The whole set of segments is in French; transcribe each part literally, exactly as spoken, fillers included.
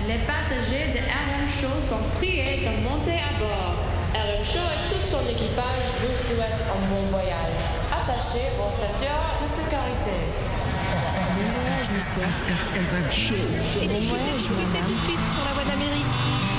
Les passagers de R M Show sont priés de monter à bord. R M Show et tout son équipage vous souhaitent un bon voyage. Attachez vos ceintures de sécurité. Bon voyage, monsieur. R M Show. Et bon voyage, madame. Tout de suite sur la voie d'Amérique.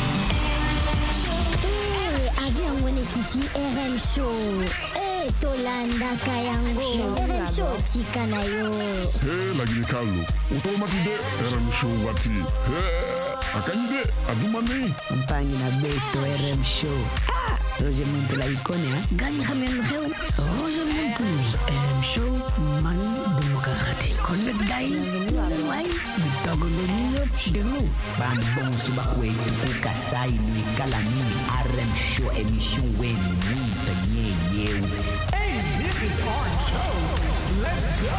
Eh, avion wene kiti R M Show. Eh, Tolanda Kayango. R M Show tikana yo. Hey, lagi Carlo. Otomati de R M Show wati. Hey, akanyide adumani. Mpangi na beto R M Show. Ah, Roger Muntu la ikone ha. Gani khamen kheu. Roger Muntu R M Show man demokrate. Konnet dai. Wai, bitogo leniyo denu. Ban bon suba kwe ku kasai ni kalami R M Show emission wen ni tanye yew. Hey, this is R M Show. Let's go.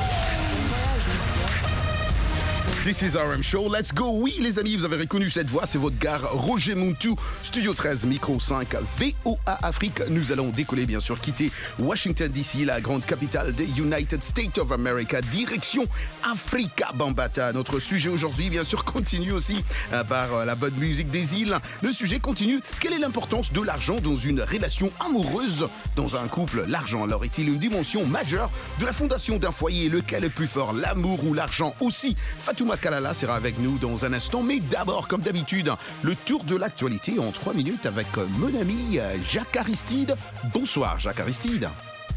This is R M Show, let's go. Oui, les amis, vous avez reconnu cette voix, c'est votre gare Roger Muntu, Studio treize, Micro cinq, V O A Afrique. Nous allons décoller, bien sûr, quitter Washington D C, la grande capitale des United States of America, direction Africa Bambata. Notre sujet aujourd'hui, bien sûr, continue aussi euh, par euh, la bonne musique des îles. Le sujet continue, quelle est l'importance de l'argent dans une relation amoureuse? Dans un couple, l'argent, alors, est-il une dimension majeure de la fondation d'un foyer? Lequel est plus fort, l'amour ou l'argent? Aussi, Fatouma Kalala sera avec nous dans un instant, mais d'abord, comme d'habitude, le tour de l'actualité en trois minutes avec mon ami Jacques Aristide. Bonsoir Jacques Aristide.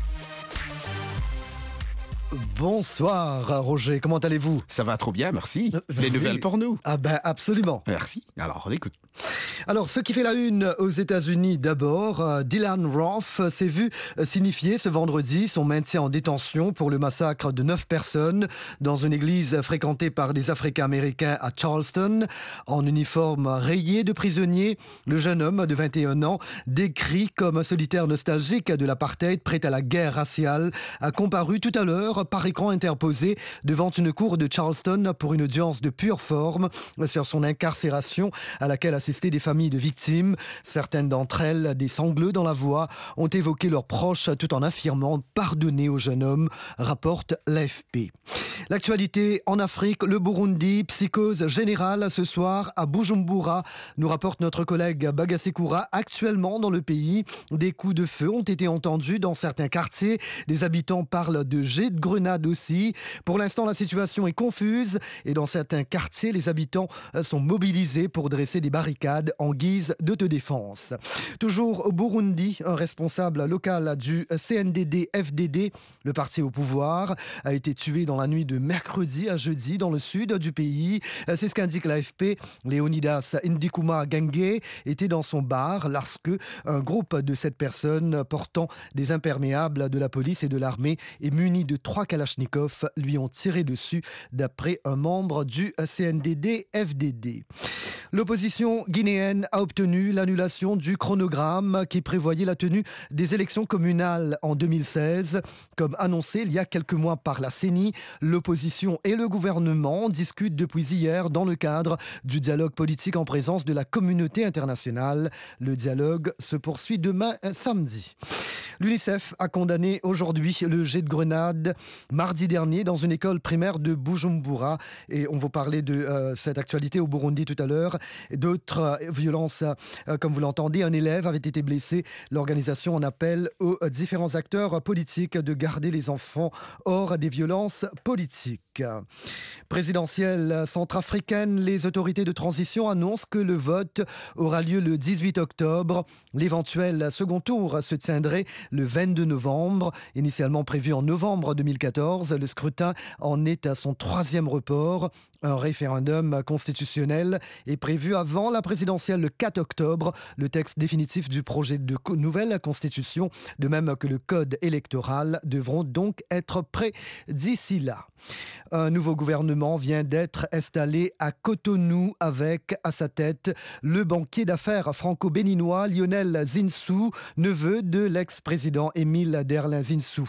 Bonsoir Roger, comment allez-vous? Ça va trop bien, merci. Euh, Les oui. nouvelles pour nous. Ah ben absolument. Merci. Alors, on écoute. Alors, ce qui fait la une aux États-Unis d'abord, euh, Dylan Roof s'est vu euh, signifier ce vendredi son maintien en détention pour le massacre de neuf personnes dans une église fréquentée par des Africains-Américains à Charleston. En uniforme rayé de prisonnier, le jeune homme de vingt et un ans, décrit comme un solitaire nostalgique de l'apartheid prêt à la guerre raciale, a comparu tout à l'heure par écran interposé devant une cour de Charleston pour une audience de pure forme sur son incarcération à laquelle assistaient des familles de victimes. Certaines d'entre elles, des sanglots dans la voix, ont évoqué leurs proches tout en affirmant pardonner au jeune homme, rapporte l'A F P. L'actualité en Afrique, le Burundi, psychose générale ce soir à Bujumbura, nous rapporte notre collègue Bagasekura. Actuellement dans le pays, des coups de feu ont été entendus dans certains quartiers. Des habitants parlent de jets de grenades aussi. Pour l'instant, la situation est confuse et dans certains quartiers, les habitants sont mobilisés pour dresser des barricades en guise d'autodéfense. Toujours au Burundi, un responsable local du C N D D F D D, le parti au pouvoir, a été tué dans la nuit de mercredi à jeudi dans le sud du pays. C'est ce qu'indique l'A F P. Léonidas Ndikuma Gangue était dans son bar lorsque un groupe de sept personnes portant des imperméables de la police et de l'armée et munis de trois kalachnikovs lui ont tiré dessus, d'après un membre du C N D D F D D. L'opposition guinéenne a obtenu l'annulation du chronogramme qui prévoyait la tenue des élections communales en deux mille seize. Comme annoncé il y a quelques mois par la C E N I, l'opposition et le gouvernement discutent depuis hier dans le cadre du dialogue politique en présence de la communauté internationale. Le dialogue se poursuit demain samedi. L'UNICEF a condamné aujourd'hui le jet de grenade mardi dernier dans une école primaire de Bujumbura. Et on va parler de euh, cette actualité au Burundi tout à l'heure. D'autres euh, violences, euh, comme vous l'entendez, un élève avait été blessé. L'organisation en appelle aux euh, différents acteurs politiques de garder les enfants hors des violences politiques. Présidentielle centrafricaine, les autorités de transition annoncent que le vote aura lieu le dix-huit octobre. L'éventuel second tour se tiendrait le vingt-deux novembre. Initialement prévu en novembre deux mille quatorze, le scrutin en est à son troisième report. Un référendum constitutionnel est prévu avant la présidentielle le quatre octobre. Le texte définitif du projet de nouvelle constitution, de même que le code électoral, devront donc être prêts d'ici là. Un nouveau gouvernement vient d'être installé à Cotonou avec à sa tête le banquier d'affaires franco-béninois Lionel Zinsou, neveu de l'ex-président Émile Derlin Zinsou.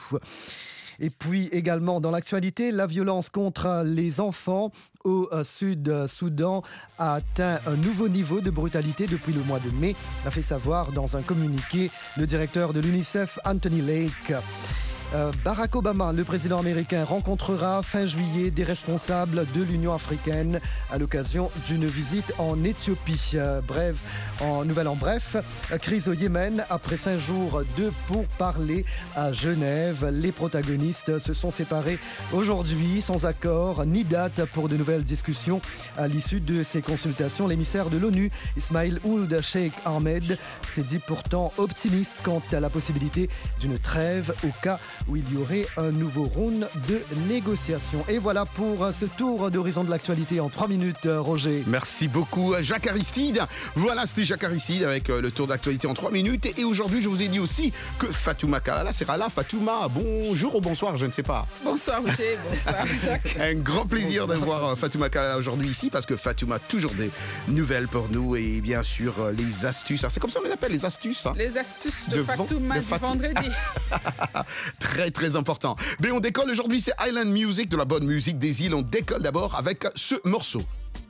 Et puis également dans l'actualité, la violence contre les enfants au Sud-Soudan a atteint un nouveau niveau de brutalité depuis le mois de mai, a fait savoir dans un communiqué le directeur de l'UNICEF, Anthony Lake. Euh, Barack Obama, le président américain, rencontrera fin juillet des responsables de l'Union africaine à l'occasion d'une visite en Éthiopie. Euh, bref, en nouvelle en bref, crise au Yémen après cinq jours de pourparlers à Genève. Les protagonistes se sont séparés aujourd'hui sans accord ni date pour de nouvelles discussions. À l'issue de ces consultations, l'émissaire de l'ONU, Ismail Ould Sheikh Ahmed, s'est dit pourtant optimiste quant à la possibilité d'une trêve au cas où il y aurait un nouveau round de négociations. Et voilà pour ce tour d'horizon de l'actualité en trois minutes, Roger. Merci beaucoup, Jacques Aristide. Voilà, c'était Jacques Aristide avec le tour d'actualité en trois minutes. Et aujourd'hui, je vous ai dit aussi que Fatouma Kalala sera là. Fatouma, bonjour ou bonsoir, je ne sais pas. Bonsoir, Roger. Bonsoir, Jacques. Un grand plaisir bonsoir. de voir Fatouma Kalala aujourd'hui ici parce que Fatouma a toujours des nouvelles pour nous et bien sûr les astuces. C'est comme ça qu'on les appelle, les astuces. Hein, les astuces de, de de Fatouma du Fatou... vendredi. Très, très important. Mais on décolle aujourd'hui, c'est Island Music, de la bonne musique des îles. On décolle d'abord avec ce morceau.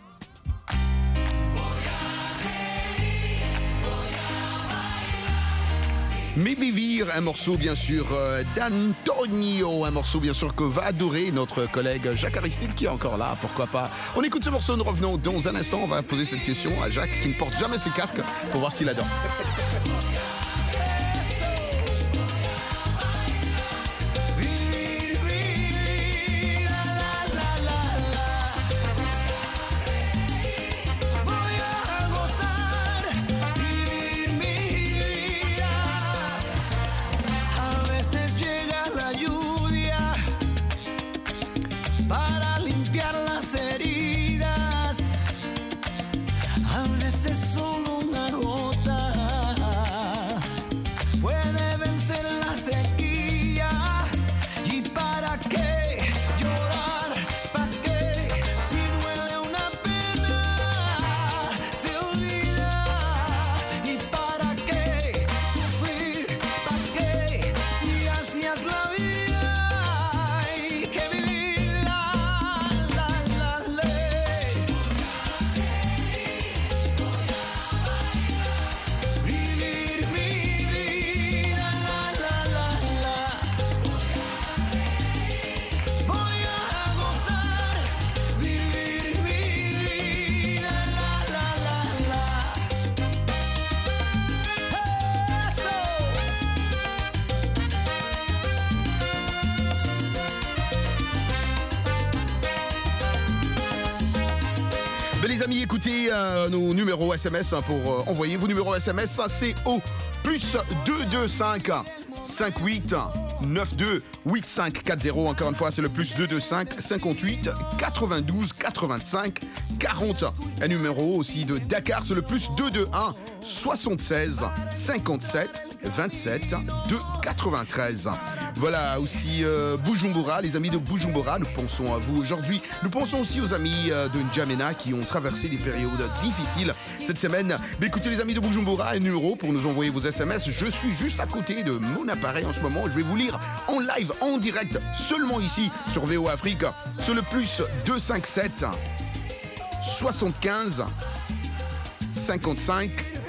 Mais Vivir, un morceau bien sûr euh, d'Antonio, un morceau bien sûr que va adorer notre collègue Jacques Aristide qui est encore là, pourquoi pas. On écoute ce morceau, nous revenons dans un instant, on va poser cette question à Jacques qui ne porte jamais ses casques pour voir s'il adore. Ben les amis, écoutez euh, nos numéros S M S hein, pour euh, envoyer vos numéros S M S. Ça, c'est au plus deux deux cinq cinq huit neuf deux huit cinq quatre zéro. Encore une fois, c'est le plus deux deux cinq cinquante-huit quatre-vingt-douze quatre-vingt-cinq quarante. Un numéro aussi de Dakar, c'est le plus deux deux un soixante-seize cinquante-sept vingt-sept deux quatre-vingt-treize. Voilà aussi euh, Bujumbura, les amis de Bujumbura, nous pensons à vous aujourd'hui. Nous pensons aussi aux amis euh, de N'Djamena qui ont traversé des périodes difficiles cette semaine. Mais écoutez les amis de Bujumbura, un numéro pour nous envoyer vos S M S. Je suis juste à côté de mon appareil en ce moment. Je vais vous lire en live, en direct, seulement ici sur V O Afrique. C'est le plus deux cinq sept soixante-quinze cinquante-cinq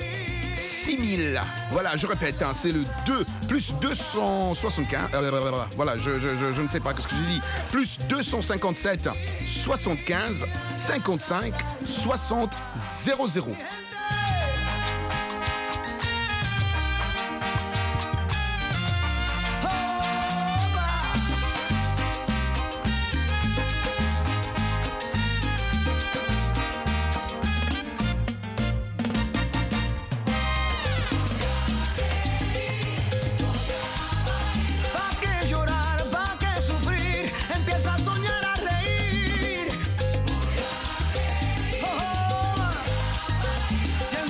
six mille. Voilà, je répète, hein, c'est le deux plus deux cent soixante-quinze. Euh, voilà, je, je, je, je ne sais pas ce que j'ai dit. Plus deux cent cinquante-sept soixante-quinze cinquante-cinq soixante zéro zéro. Si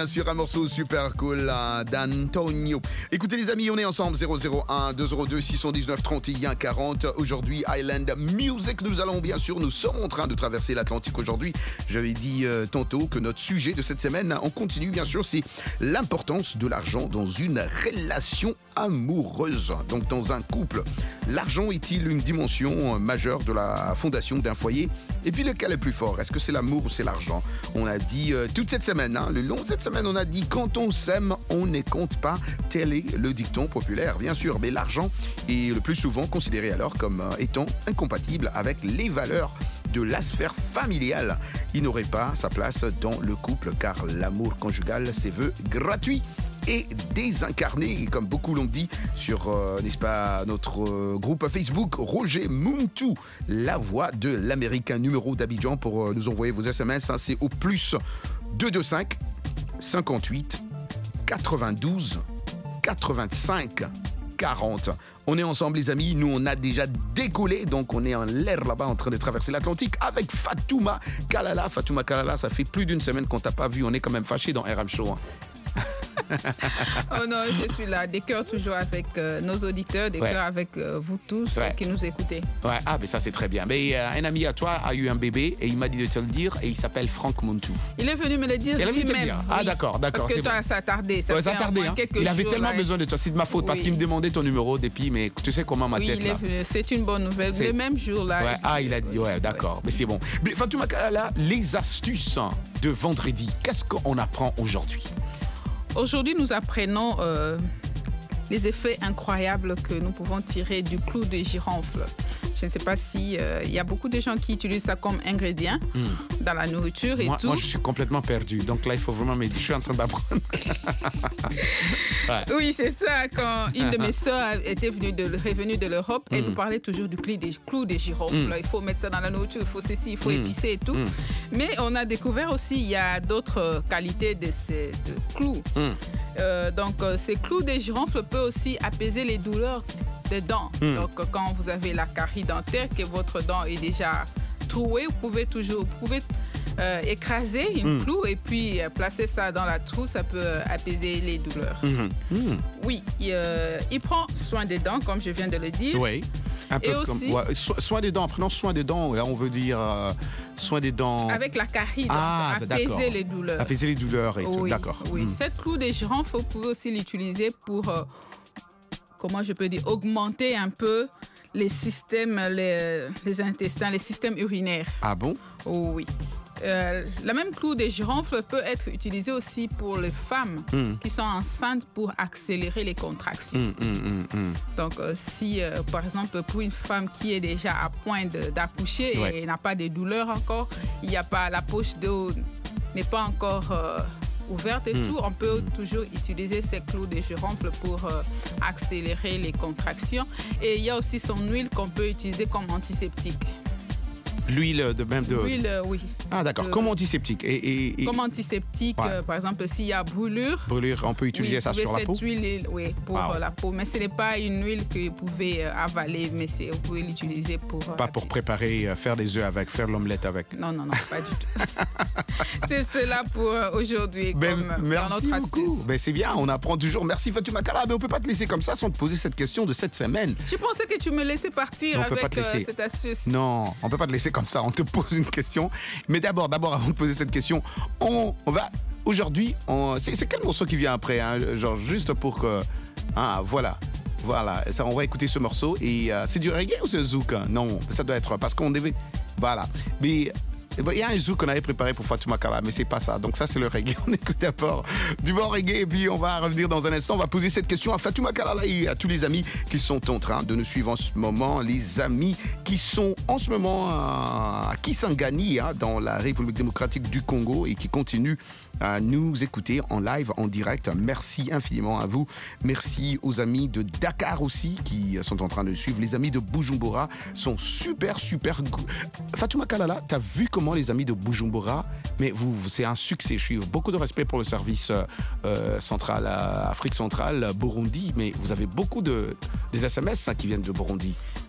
bien sûr, un morceau super cool hein, d'Antonio. Écoutez les amis, on est ensemble, zéro zéro un deux zéro deux six un neuf trente et un quarante. Aujourd'hui, Island Music, nous allons bien sûr, nous sommes en train de traverser l'Atlantique aujourd'hui. J'avais dit euh, tantôt que notre sujet de cette semaine, on continue bien sûr, c'est l'importance de l'argent dans une relation amoureuse. Donc dans un couple, l'argent est-il une dimension majeure de la fondation d'un foyer? Et puis lequel est plus fort? Est-ce que c'est l'amour ou c'est l'argent? On a dit euh, toute cette semaine, hein, le long de cette semaine, on a dit quand on s'aime, on ne compte pas. Tel est le dicton populaire, bien sûr. Mais l'argent est le plus souvent considéré alors comme euh, étant incompatible avec les valeurs de la sphère familiale. Il n'aurait pas sa place dans le couple car l'amour conjugal se veut gratuit et désincarné, comme beaucoup l'ont dit sur, euh, n'est-ce pas, notre euh, groupe Facebook, Roger Muntu, la voix de l'Amérique. Un numéro d'Abidjan pour euh, nous envoyer vos S M S, hein, c'est au plus deux deux cinq cinquante-huit quatre-vingt-douze quatre-vingt-cinq quarante. On est ensemble les amis, nous on a déjà décollé, donc on est en l'air là-bas en train de traverser l'Atlantique avec Fatouma Kalala. Fatouma Kalala, ça fait plus d'une semaine qu'on t'a pas vu, on est quand même fâchés dans R M Show. Hein. Oh non, je suis là, des cœurs toujours avec euh, nos auditeurs, des ouais. cœurs avec euh, vous tous ouais. qui nous écoutez. Ouais, ah, mais ça c'est très bien. Mais euh, un ami à toi a eu un bébé et il m'a dit de te le dire et il s'appelle Franck Muntu. Il est venu me le dire lui-même. Oui. Ah d'accord, d'accord. Parce que toi, bon. ça a tardé. Ça, ouais, ça a tardé. Hein. Il avait jours, tellement là, besoin de toi, c'est de ma faute oui. parce qu'il me demandait ton numéro depuis, mais tu sais comment ma oui, tête il est là. Venu. C'est une bonne nouvelle. C'est... Le même jour là. Ouais. Ah, il a dit, ouais, d'accord, ouais. mais c'est bon. Mais Fatouma Kalala, les astuces de vendredi, qu'est-ce qu'on apprend aujourd'hui? Aujourd'hui, nous apprenons euh, les effets incroyables que nous pouvons tirer du clou de girofle. Je ne sais pas si euh, y a beaucoup de gens qui utilisent ça comme ingrédient mm. dans la nourriture et moi, tout. Moi, je suis complètement perdu. Donc là, il faut vraiment m'aider. Je suis en train d'apprendre. ouais. Oui, c'est ça. Quand une de mes sœurs était venue de, revenue de l'Europe, mm. elle nous parlait toujours du clou des, clou des girofles. Mm. Il faut mettre ça dans la nourriture, il faut ceci, il faut mm. épicer et tout. Mm. Mais on a découvert aussi il y a d'autres qualités de ces de clous. Mm. Euh, donc, euh, ces clous des girofles peuvent aussi apaiser les douleurs des dents. Mm. Donc, quand vous avez la carie dentaire, que votre dent est déjà trouée, vous pouvez toujours vous pouvez, euh, écraser une mm. clou et puis euh, placer ça dans la trou, ça peut euh, apaiser les douleurs. Mm-hmm. Mm. Oui, il, euh, il prend soin des dents, comme je viens de le dire. Oui. Un peu et comme, aussi, ouais, so, soin des dents, prenons soin des dents, là on veut dire euh, soin des dents. Avec la carie, donc ah, apaiser d'accord. les douleurs. Apaiser les douleurs et oui, tout, d'accord. Oui, mm. cette clou des girofles, vous pouvez aussi l'utiliser pour, euh, comment je peux dire, augmenter un peu les systèmes, les, les intestins, les systèmes urinaires. Ah bon? Oh, oui. Euh, la même clou des girofles peut être utilisée aussi pour les femmes mm. qui sont enceintes pour accélérer les contractions. Mm, mm, mm, mm. Donc, euh, si, euh, par exemple, pour une femme qui est déjà à point de, d'accoucher ouais. et n'a pas de douleur encore, il n'y a pas, la poche d'eau n'est pas encore euh, ouverte et mm. tout, on peut mm. toujours utiliser ces clous de girofle pour euh, accélérer les contractions. Et il y a aussi son huile qu'on peut utiliser comme antiseptique. L'huile de même de. L'huile, oui. Ah d'accord. De... Comme antiseptique. Et, et, et... Comme antiseptique, ouais. euh, par exemple, s'il y a brûlure. Brûlure, on peut utiliser oui, ça sur la peau. Cette huile, oui, pour ah, ouais. la peau. Mais ce n'est pas une huile que vous pouvez euh, avaler, mais c'est, vous pouvez l'utiliser pour. Euh, pas pour préparer, euh, faire des œufs avec, faire l'omelette avec. Non, non, non, pas du tout. C'est cela pour euh, aujourd'hui. Ben, comme, merci dans notre beaucoup. astuce. Ben, c'est bien, on apprend toujours. Merci Fatouma Kalala, mais on ne peut pas te laisser comme ça sans te poser cette question de cette semaine. Je pensais que tu me laissais partir non, avec euh, cette astuce. Non, on ne peut pas te laisser comme ça. On te pose une question. Mais d'abord, d'abord, avant de poser cette question, on, on va aujourd'hui. On, c'est, c'est quel morceau qui vient après, hein, genre juste pour que. Ah, voilà. Voilà. Ça, on va écouter ce morceau. Et euh, c'est du reggae ou c'est zouk? Non, ça doit être parce qu'on devait. Voilà. Mais. Il y a un zouk qu'on avait préparé pour Fatouma Kalala, mais c'est pas ça. Donc ça, c'est le reggae. On écoute d'abord du bon reggae et puis on va revenir dans un instant. On va poser cette question à Fatouma Kalala et à tous les amis qui sont en train de nous suivre en ce moment. Les amis qui sont en ce moment à Kisangani, hein, dans la République démocratique du Congo et qui continuent à nous écouter en live, en direct. Merci infiniment à vous. Merci aux amis de Dakar aussi qui sont en train de suivre. Les amis de Bujumbura sont super, super... Fatouma Kalala, t'as vu comment les amis de Bujumbura, mais vous, c'est un succès. Je suis beaucoup de respect pour le service euh, central, Afrique centrale, Burundi, mais vous avez beaucoup de des S M S hein, qui viennent de Burundi.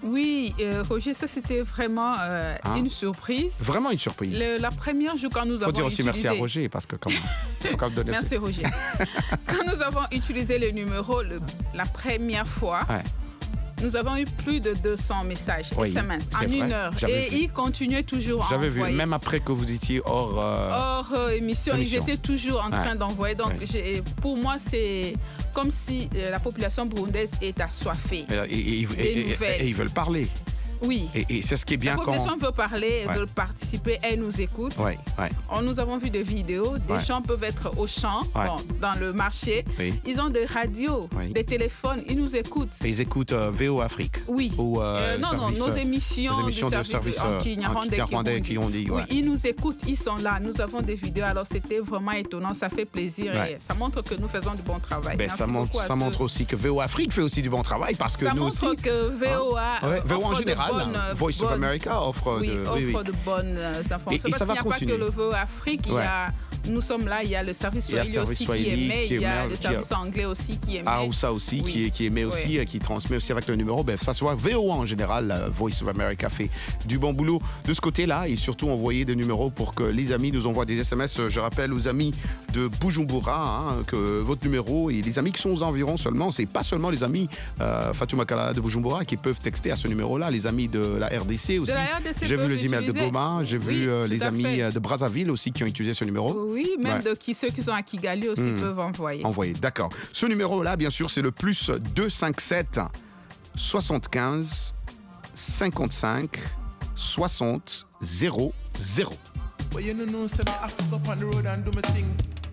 Oui, euh, Roger, ça c'était vraiment euh, Hein? une surprise. Vraiment une surprise. Le- la première jour quand nous Faut avons dire aussi utilisé... merci à Roger parce que comment faut quand même donner Merci Roger. Quand nous avons utilisé le numéro le- la première fois, Ouais. nous avons eu plus de deux cents messages Oui, S M S en c'est une vrai. heure. J'avais Et vu. ils continuaient toujours à J'avais vu, envoyer. même après que vous étiez hors. euh, Hors euh, émission, émission. ils étaient toujours en train Ouais. d'envoyer. Donc, Ouais. j'ai- pour moi, c'est comme si euh, la population burundaise est assoiffée. Et, et- et- Des et- et- nouvelles. et ils veulent parler. Oui. Et, et c'est ce qui est bien La quand. population veut parler, Ouais. veut participer, elle nous écoute. Ouais, ouais. On, nous avons vu des vidéos, des Ouais. gens peuvent être au champ, Ouais. bon, dans le marché. Oui. Ils ont des radios, Oui. des téléphones, ils nous écoutent. Et ils écoutent euh, V O Afrique. Oui. Ou, euh, Euh, non, service, non, nos euh, émissions, nos émissions du de service, service en euh, Kinyarwanda en Kinyarwanda qui ont dit. Ouais. Oui, ils nous écoutent, ils sont là. Nous avons des vidéos, alors c'était vraiment étonnant, ça fait plaisir Ouais. et ça montre que nous faisons du bon travail. Ben, Merci ça montre, beaucoup à ça ceux- montre aussi que V O Afrique fait aussi du bon travail parce que ça nous montre aussi. que V O A Hein? Ouais, V O en offre de général, bonnes, hein, Voice of bonnes- America offre oui, de. offre oui, oui. de bonnes euh, informations. Et- et parce ça va qu'il n'y a continuer. pas que le V O Afrique, il y Ouais. a, nous sommes là, il y a le service Il y a le Swahili service aussi Swahili qui émet, qui il y a émet, le qui service a- anglais aussi qui émet. Ah, ou ça aussi, Oui. qui, qui émet aussi, Oui. euh, qui transmet aussi avec le numéro. Ben, ça soit V O A en général, la Voice of America fait du bon boulot de ce côté-là et surtout envoyer des numéros pour que les amis nous envoient des S M S. Je rappelle aux amis de Bujumbura hein, que votre numéro et les amis qui sont aux environs seulement, c'est pas seulement les amis euh, Fatouma Kala de Bujumbura qui peuvent texter à ce numéro-là, les amis de la R D C aussi. De la R D C J'ai vu peuvent les emails de l'utiliser. Goma, j'ai Oui, vu euh, tout les à amis fait. euh, de Brazzaville aussi qui ont utilisé ce numéro. Oui, même Ouais. de qui, ceux qui sont à Kigali aussi Hmm. peuvent envoyer. Envoyé, d'accord. Ce numéro-là, bien sûr, c'est le plus deux cent cinquante-sept soixante-quinze cinquante-cinq soixante zéro zéro. Well, you know, say me have to go up on the road and do my thing.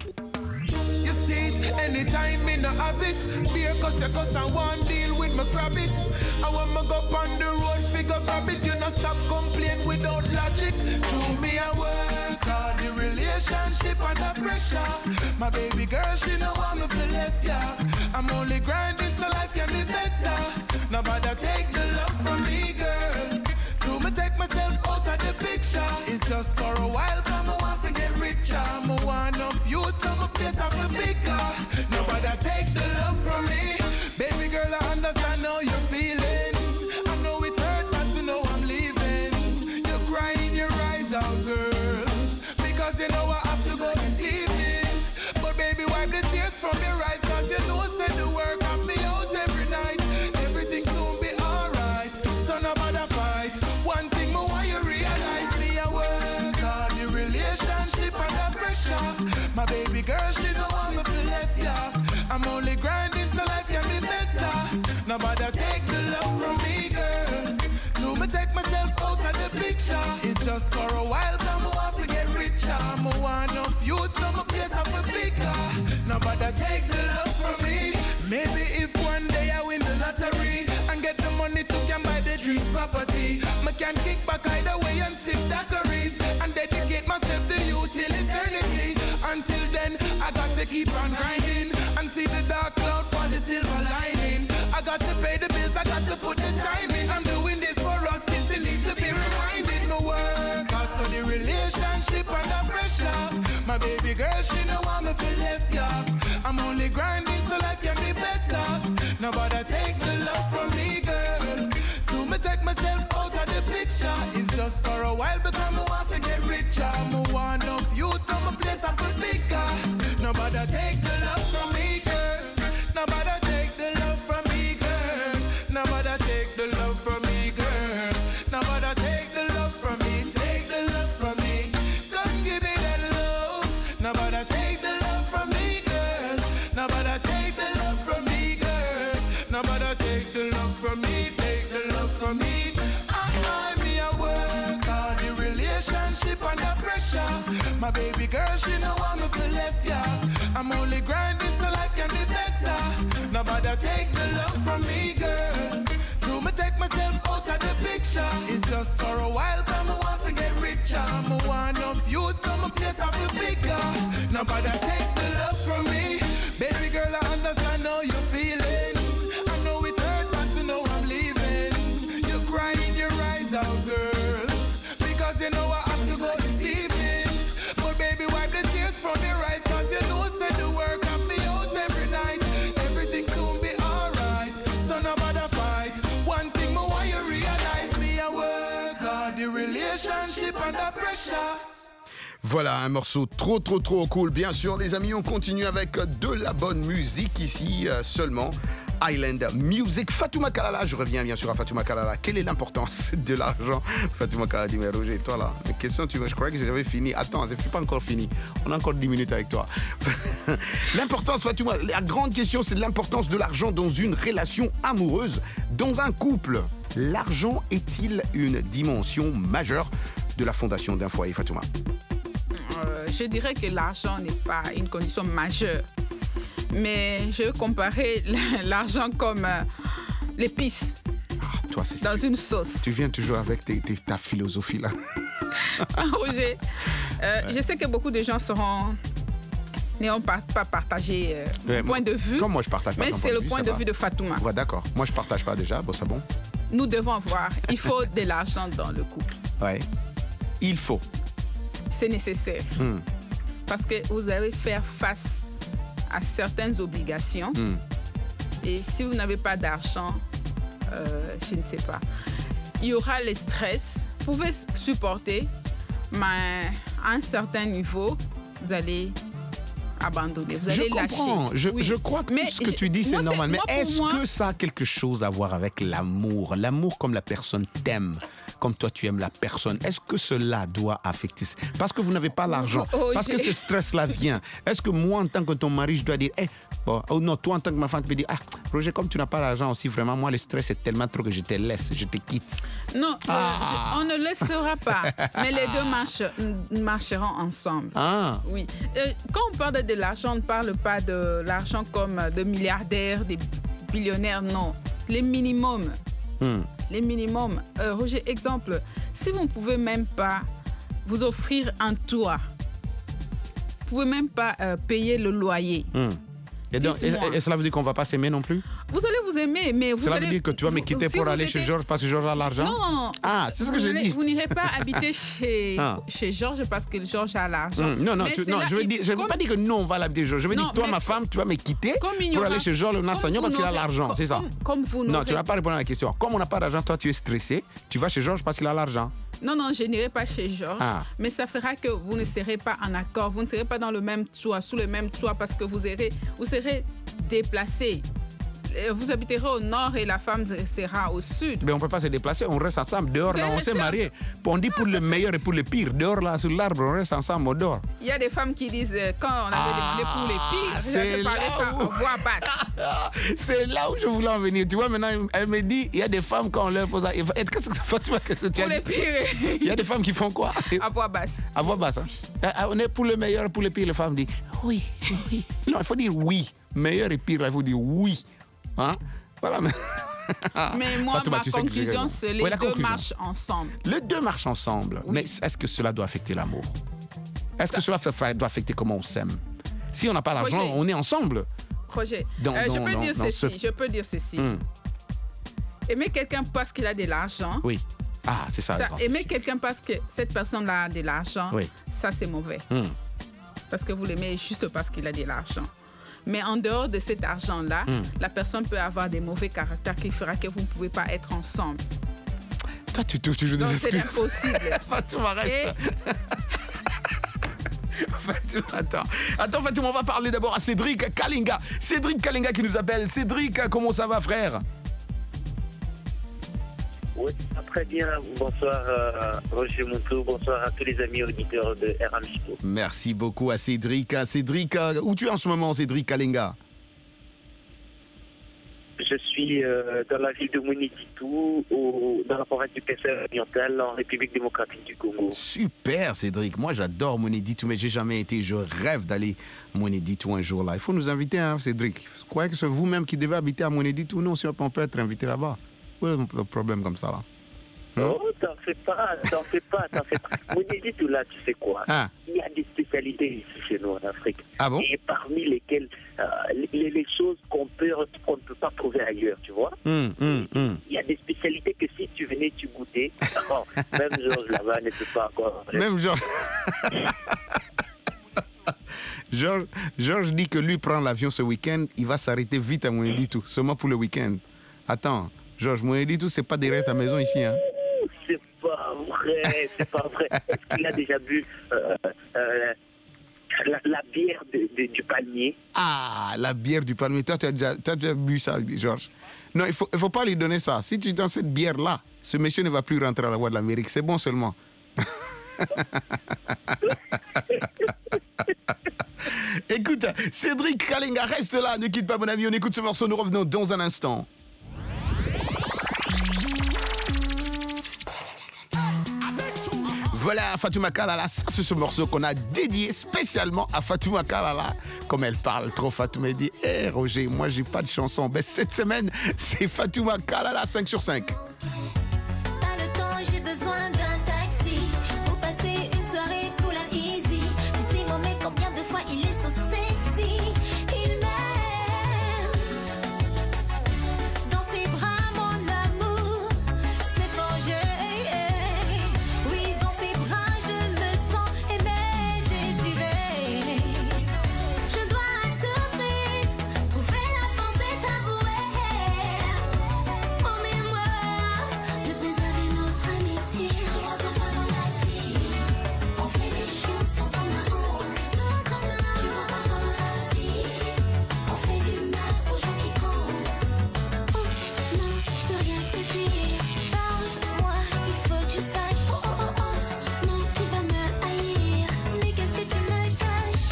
You see it, anytime me no have it. Beer cause you cause I want deal with my grab it. I want me go up on the road, figure grab it. You no stop complain without logic. True me I work hard, the relationship under pressure. My baby girl, she know want me for left, yeah. I'm only grinding so life can be better. Nobody take the love from me, girl. True me take myself out of the picture. It's just for a while, come I want to get richer. I want enough youth, so my place have a bigger. Nobody take the love from me. Baby girl, I understand how you're feeling. I know it hurt, but to know I'm leaving. You're crying your eyes out, girl. Because you know I have to go this evening. But baby, wipe the tears from your eyes. Cause you know said the work of me out every night. Everything soon be alright. So nobody fight. One thing more why you realize me I work hard. The relationship under pressure. My baby girl, she don't want me to left, yeah. I'm only grinding so life can be better. Nobody take the love from me, girl. Do me take myself out of the picture. It's just for a while, come I want to get richer. I'm a want enough youth, so my place have a bigger. Nobody take the love from me. Maybe if one day I win the lottery and get the money to can buy the dream property, I can kick back either way and sip daiquiris and dedicate myself to you till eternity. Until then, I got to keep on grinding and see the dark cloud for the silver lining. I got to pay the bills, I got to put the time in. I'm doing this for us since it needs to be reminded. No work, also the relationship under pressure. My baby girl, she know want me for left, yeah. I'm only grinding so life can be better. Nobody take the love from me, girl. Do me take myself out of the picture. It's just for a while because I want to get richer. I want enough youth, so my place I feel bigger. Nobody take the love from me, girl. Nobody take the love from me, girl. Nobody take the love from me, girl. Nobody take the love from me. Take the love from me. Come give me that love. Nobody take the love from me, girl. Nobody take the love from me, girl. Nobody take the love from me. Take the love from me. I, I, me, I work hard. The relationship under pressure. My baby girl, she know want me for left, yeah. I'm only grinding so life can be better. Nobody take the love from me, girl. True, me take myself out of the picture. It's just for a while, come I want to get richer. I want enough youth, so my place I feel bigger. Nobody take the love from me. Baby girl, I understand how you're feeling. I know it hurt, but to know I'm leaving. You're crying your eyes out, girl. Because you know I have to go this evening. But baby, wipe the tears from your eyes. Cause you know said the work of me out every night. Everything soon be alright. So nobody fight. One thing more why you realize sleep under pressure. Voilà, un morceau trop, trop, trop cool. Bien sûr, les amis, on continue avec de la bonne musique ici euh, seulement. Island Music. Fatouma Kalala, je reviens bien sûr à Fatouma Kalala. Quelle est l'importance de l'argent? Fatouma Kalala dit, mais Roger, toi là, mes questions, tu vois, je croyais que j'avais fini. Attends, je ne suis pas encore fini. On a encore dix minutes avec toi. L'importance, Fatouma, la grande question, c'est l'importance de l'argent dans une relation amoureuse, dans un couple. L'argent est-il une dimension majeure de la fondation d'un foyer, Fatouma? euh, Je dirais que l'argent n'est pas une condition majeure. Mais je veux comparer l'argent comme euh, l'épice ah, toi, c'est dans tu, une sauce. Tu viens toujours avec tes, tes, ta philosophie là. Roger, euh, ouais. Je sais que beaucoup de gens seront n'ont pas, pas partagé euh, ouais, le point de vue. Comme moi, je partage pas. Mais c'est le point de vue de Fatouma. Ouais, d'accord. Moi, je partage pas déjà. Bon, c'est bon. Nous devons avoir. Il faut de l'argent dans le couple. Ouais. Il faut. C'est nécessaire. Hmm. Parce que vous allez faire face à certaines obligations. Mm. Et si vous n'avez pas d'argent, euh, je ne sais pas. Il y aura le stress. Vous pouvez supporter, mais à un certain niveau, vous allez abandonner. Vous allez je lâcher. Comprends. Je, oui. je crois que mais tout ce que je, tu dis, c'est normal. Mais est-ce moi, que ça a quelque chose à voir avec l'amour? L'amour comme la personne t'aime, comme toi tu aimes la personne. Est-ce que cela doit affecter? Parce que vous n'avez pas l'argent. Oh, parce que ce stress-là vient. Est-ce que moi, en tant que ton mari, je dois dire, hey, bon, oh non, toi, en tant que ma femme, tu peux dire, ah, Roger, comme tu n'as pas l'argent aussi, vraiment, moi, le stress est tellement trop que je te laisse, je te quitte. Non, ah. je, on ne laissera pas. Mais les deux marche, marcheront ensemble. Ah. Oui. Et quand on parle de l'argent, on ne parle pas de l'argent comme de milliardaires, des billionnaires, non. Les minimums. Hmm. Les minimums. Euh, Roger, exemple, si vous ne pouvez même pas vous offrir un toit, vous ne pouvez même pas euh, payer le loyer. Hmm. Et, donc, et, et cela veut dire qu'on ne va pas s'aimer non plus? Vous allez vous aimer, mais vous cela allez... veut dire que tu vas me quitter si pour aller étiez... chez Georges parce que Georges a l'argent? Non, non, non. Ah, c'est ce que je dis. Vous n'irez pas habiter chez, ah. chez Georges parce que Georges a l'argent. Mmh, non, non, tu, non là, je ne veux, veux comme... pas dire que non, on va l'habiter chez Georges. Je veux non, dire, toi, ma femme, tu vas me quitter pour aller chez Georges le Nassagnon parce qu'il a l'argent, c'est ça? Comme, comme vous non, tu ne vas pas répondre à la question. Comme on n'a pas d'argent, toi, tu es stressé, tu vas chez Georges parce qu'il a l'argent. Non, non, je n'irai pas chez Georges. Ah. Mais ça fera que vous ne serez pas en accord. Vous ne serez pas dans le même toit, sous le même toit, parce que vous serez, vous serez déplacés. Vous habiterez au nord et la femme sera au sud. Mais on ne peut pas se déplacer, on reste ensemble. Dehors, là, on s'est mariés. On dit pour non, le meilleur et pour le pire. Dehors, là, sur l'arbre, on reste ensemble, on dort. Il y a des femmes qui disent, euh, quand on avait ah, demandé pour les pires, j'ai parlé ça en voix basse. C'est là où je voulais en venir. Tu vois, maintenant, elle me dit, il y a des femmes, quand on leur pose... Qu'est-ce que ça fait, toi, que tu Pour les pires. Il y a des femmes qui font quoi? À voix basse. À voix basse. Hein? On est pour le meilleur et pour le pire. Les femmes disent, oui, oui. Non, il faut dire oui. Meilleur et pire, il faut dire oui. Hein? Voilà. Mais moi, Fatouma, ma conclusion, c'est les ouais, deux conclusion. marchent ensemble. Les deux marchent ensemble. Oui. Mais est-ce que cela doit affecter l'amour? Est-ce ça... que cela fait, doit affecter comment on s'aime? Si on n'a pas l'argent, on est ensemble. Roger, dans, euh, dans, je, peux dans, dire dans ceci, ce... je peux dire ceci. Hmm. Aimer quelqu'un parce qu'il a de l'argent. Oui. Ah, c'est ça. ça aimer quelqu'un parce que cette personne-là a de l'argent, oui. ça, c'est mauvais. Hmm. Parce que vous l'aimez juste parce qu'il a de l'argent. Mais en dehors de cet argent-là, mm. la personne peut avoir des mauvais caractères qui fera que vous ne pouvez pas être ensemble. Toi, tu touches toujours des excuses. C'est impossible. Fatouma, reste. Et... Fatouma, attends. Attends, Fatouma, on va parler d'abord à Cédric Kalinga. Cédric Kalinga qui nous appelle. Cédric, comment ça va, frère? Oui, très bien. Bonsoir euh, Roger Montou, bonsoir à tous les amis auditeurs de R M Show. Merci beaucoup à Cédric. Cédric, où tu es en ce moment, Cédric Kalinga? Je suis euh, dans la ville de Mweneditou, dans la province du Kassai oriental, en République démocratique du Congo. Super, Cédric. Moi, j'adore Mweneditou, mais j'ai jamais été. Je rêve d'aller à Mweneditou un jour là. Il faut nous inviter, hein, Cédric. Vous croyez que c'est vous-même qui devez habiter à Mweneditou? Non, si on peut être invité là-bas. Où est le problème comme ça là? Hein? Oh, t'en fais pas, t'en fais pas, t'en fais pas. Mweneditou là, tu sais quoi? Ah. Il y a des spécialités ici chez nous en Afrique. Ah bon? Et parmi lesquelles euh, les, les choses qu'on peut, qu'on ne peut pas trouver ailleurs, tu vois? mm, mm, mm. Il y a des spécialités que si tu venais, tu goûtais. Oh, même Georges là-bas ne peut pas encore. Même Georges. Georges, Georges dit que lui prend l'avion ce week-end, il va s'arrêter vite à Mweneditou, seulement pour le week-end. Attends, Georges, Mweneditou, c'est pas derrière ta maison ici, hein? C'est pas vrai. vrai, c'est pas vrai. Est-ce qu'il a déjà bu euh, euh, la, la bière de, de, du palmier? Ah, la bière du palmier. Toi, tu as déjà, t'as déjà bu ça, Georges? Non, il ne faut, il faut pas lui donner ça. Si tu donnes cette bière-là, ce monsieur ne va plus rentrer à la Voix de l'Amérique. C'est bon seulement. Écoute, Cédric Kalinga, reste là, ne quitte pas mon ami, on écoute ce morceau, nous revenons dans un instant. Voilà Fatouma Kalala, ça c'est ce morceau qu'on a dédié spécialement à Fatouma Kalala. Comme elle parle trop, Fatouma dit « Hé hey, Roger, moi j'ai pas de chanson. » Ben, cette semaine, c'est Fatouma Kalala cinq sur cinq. Pas le temps, j'ai besoin d'un taxi pour passer une soirée cool and easy. Tu sais, mon mec, combien de fois il est so sexy. Il m'aime. Dans ses bras, mon amour s'est forgé. Oui, dans ses bras, je me sens aimée, désirée. Je dois à tout prix trouver la force et t'avouer. Promets-moi de préserver notre amitié. Tu vois parfois dans la vie, on fait des choses dont on a honte. Tu vois parfois dans la vie, on fait du mal aux gens qui comptent. Oh non, je peux rien te dire. Parle-moi, il faut que je sache. Oh oh oh oh, non, tu vas me haïr. Mais qu'est-ce que tu me caches?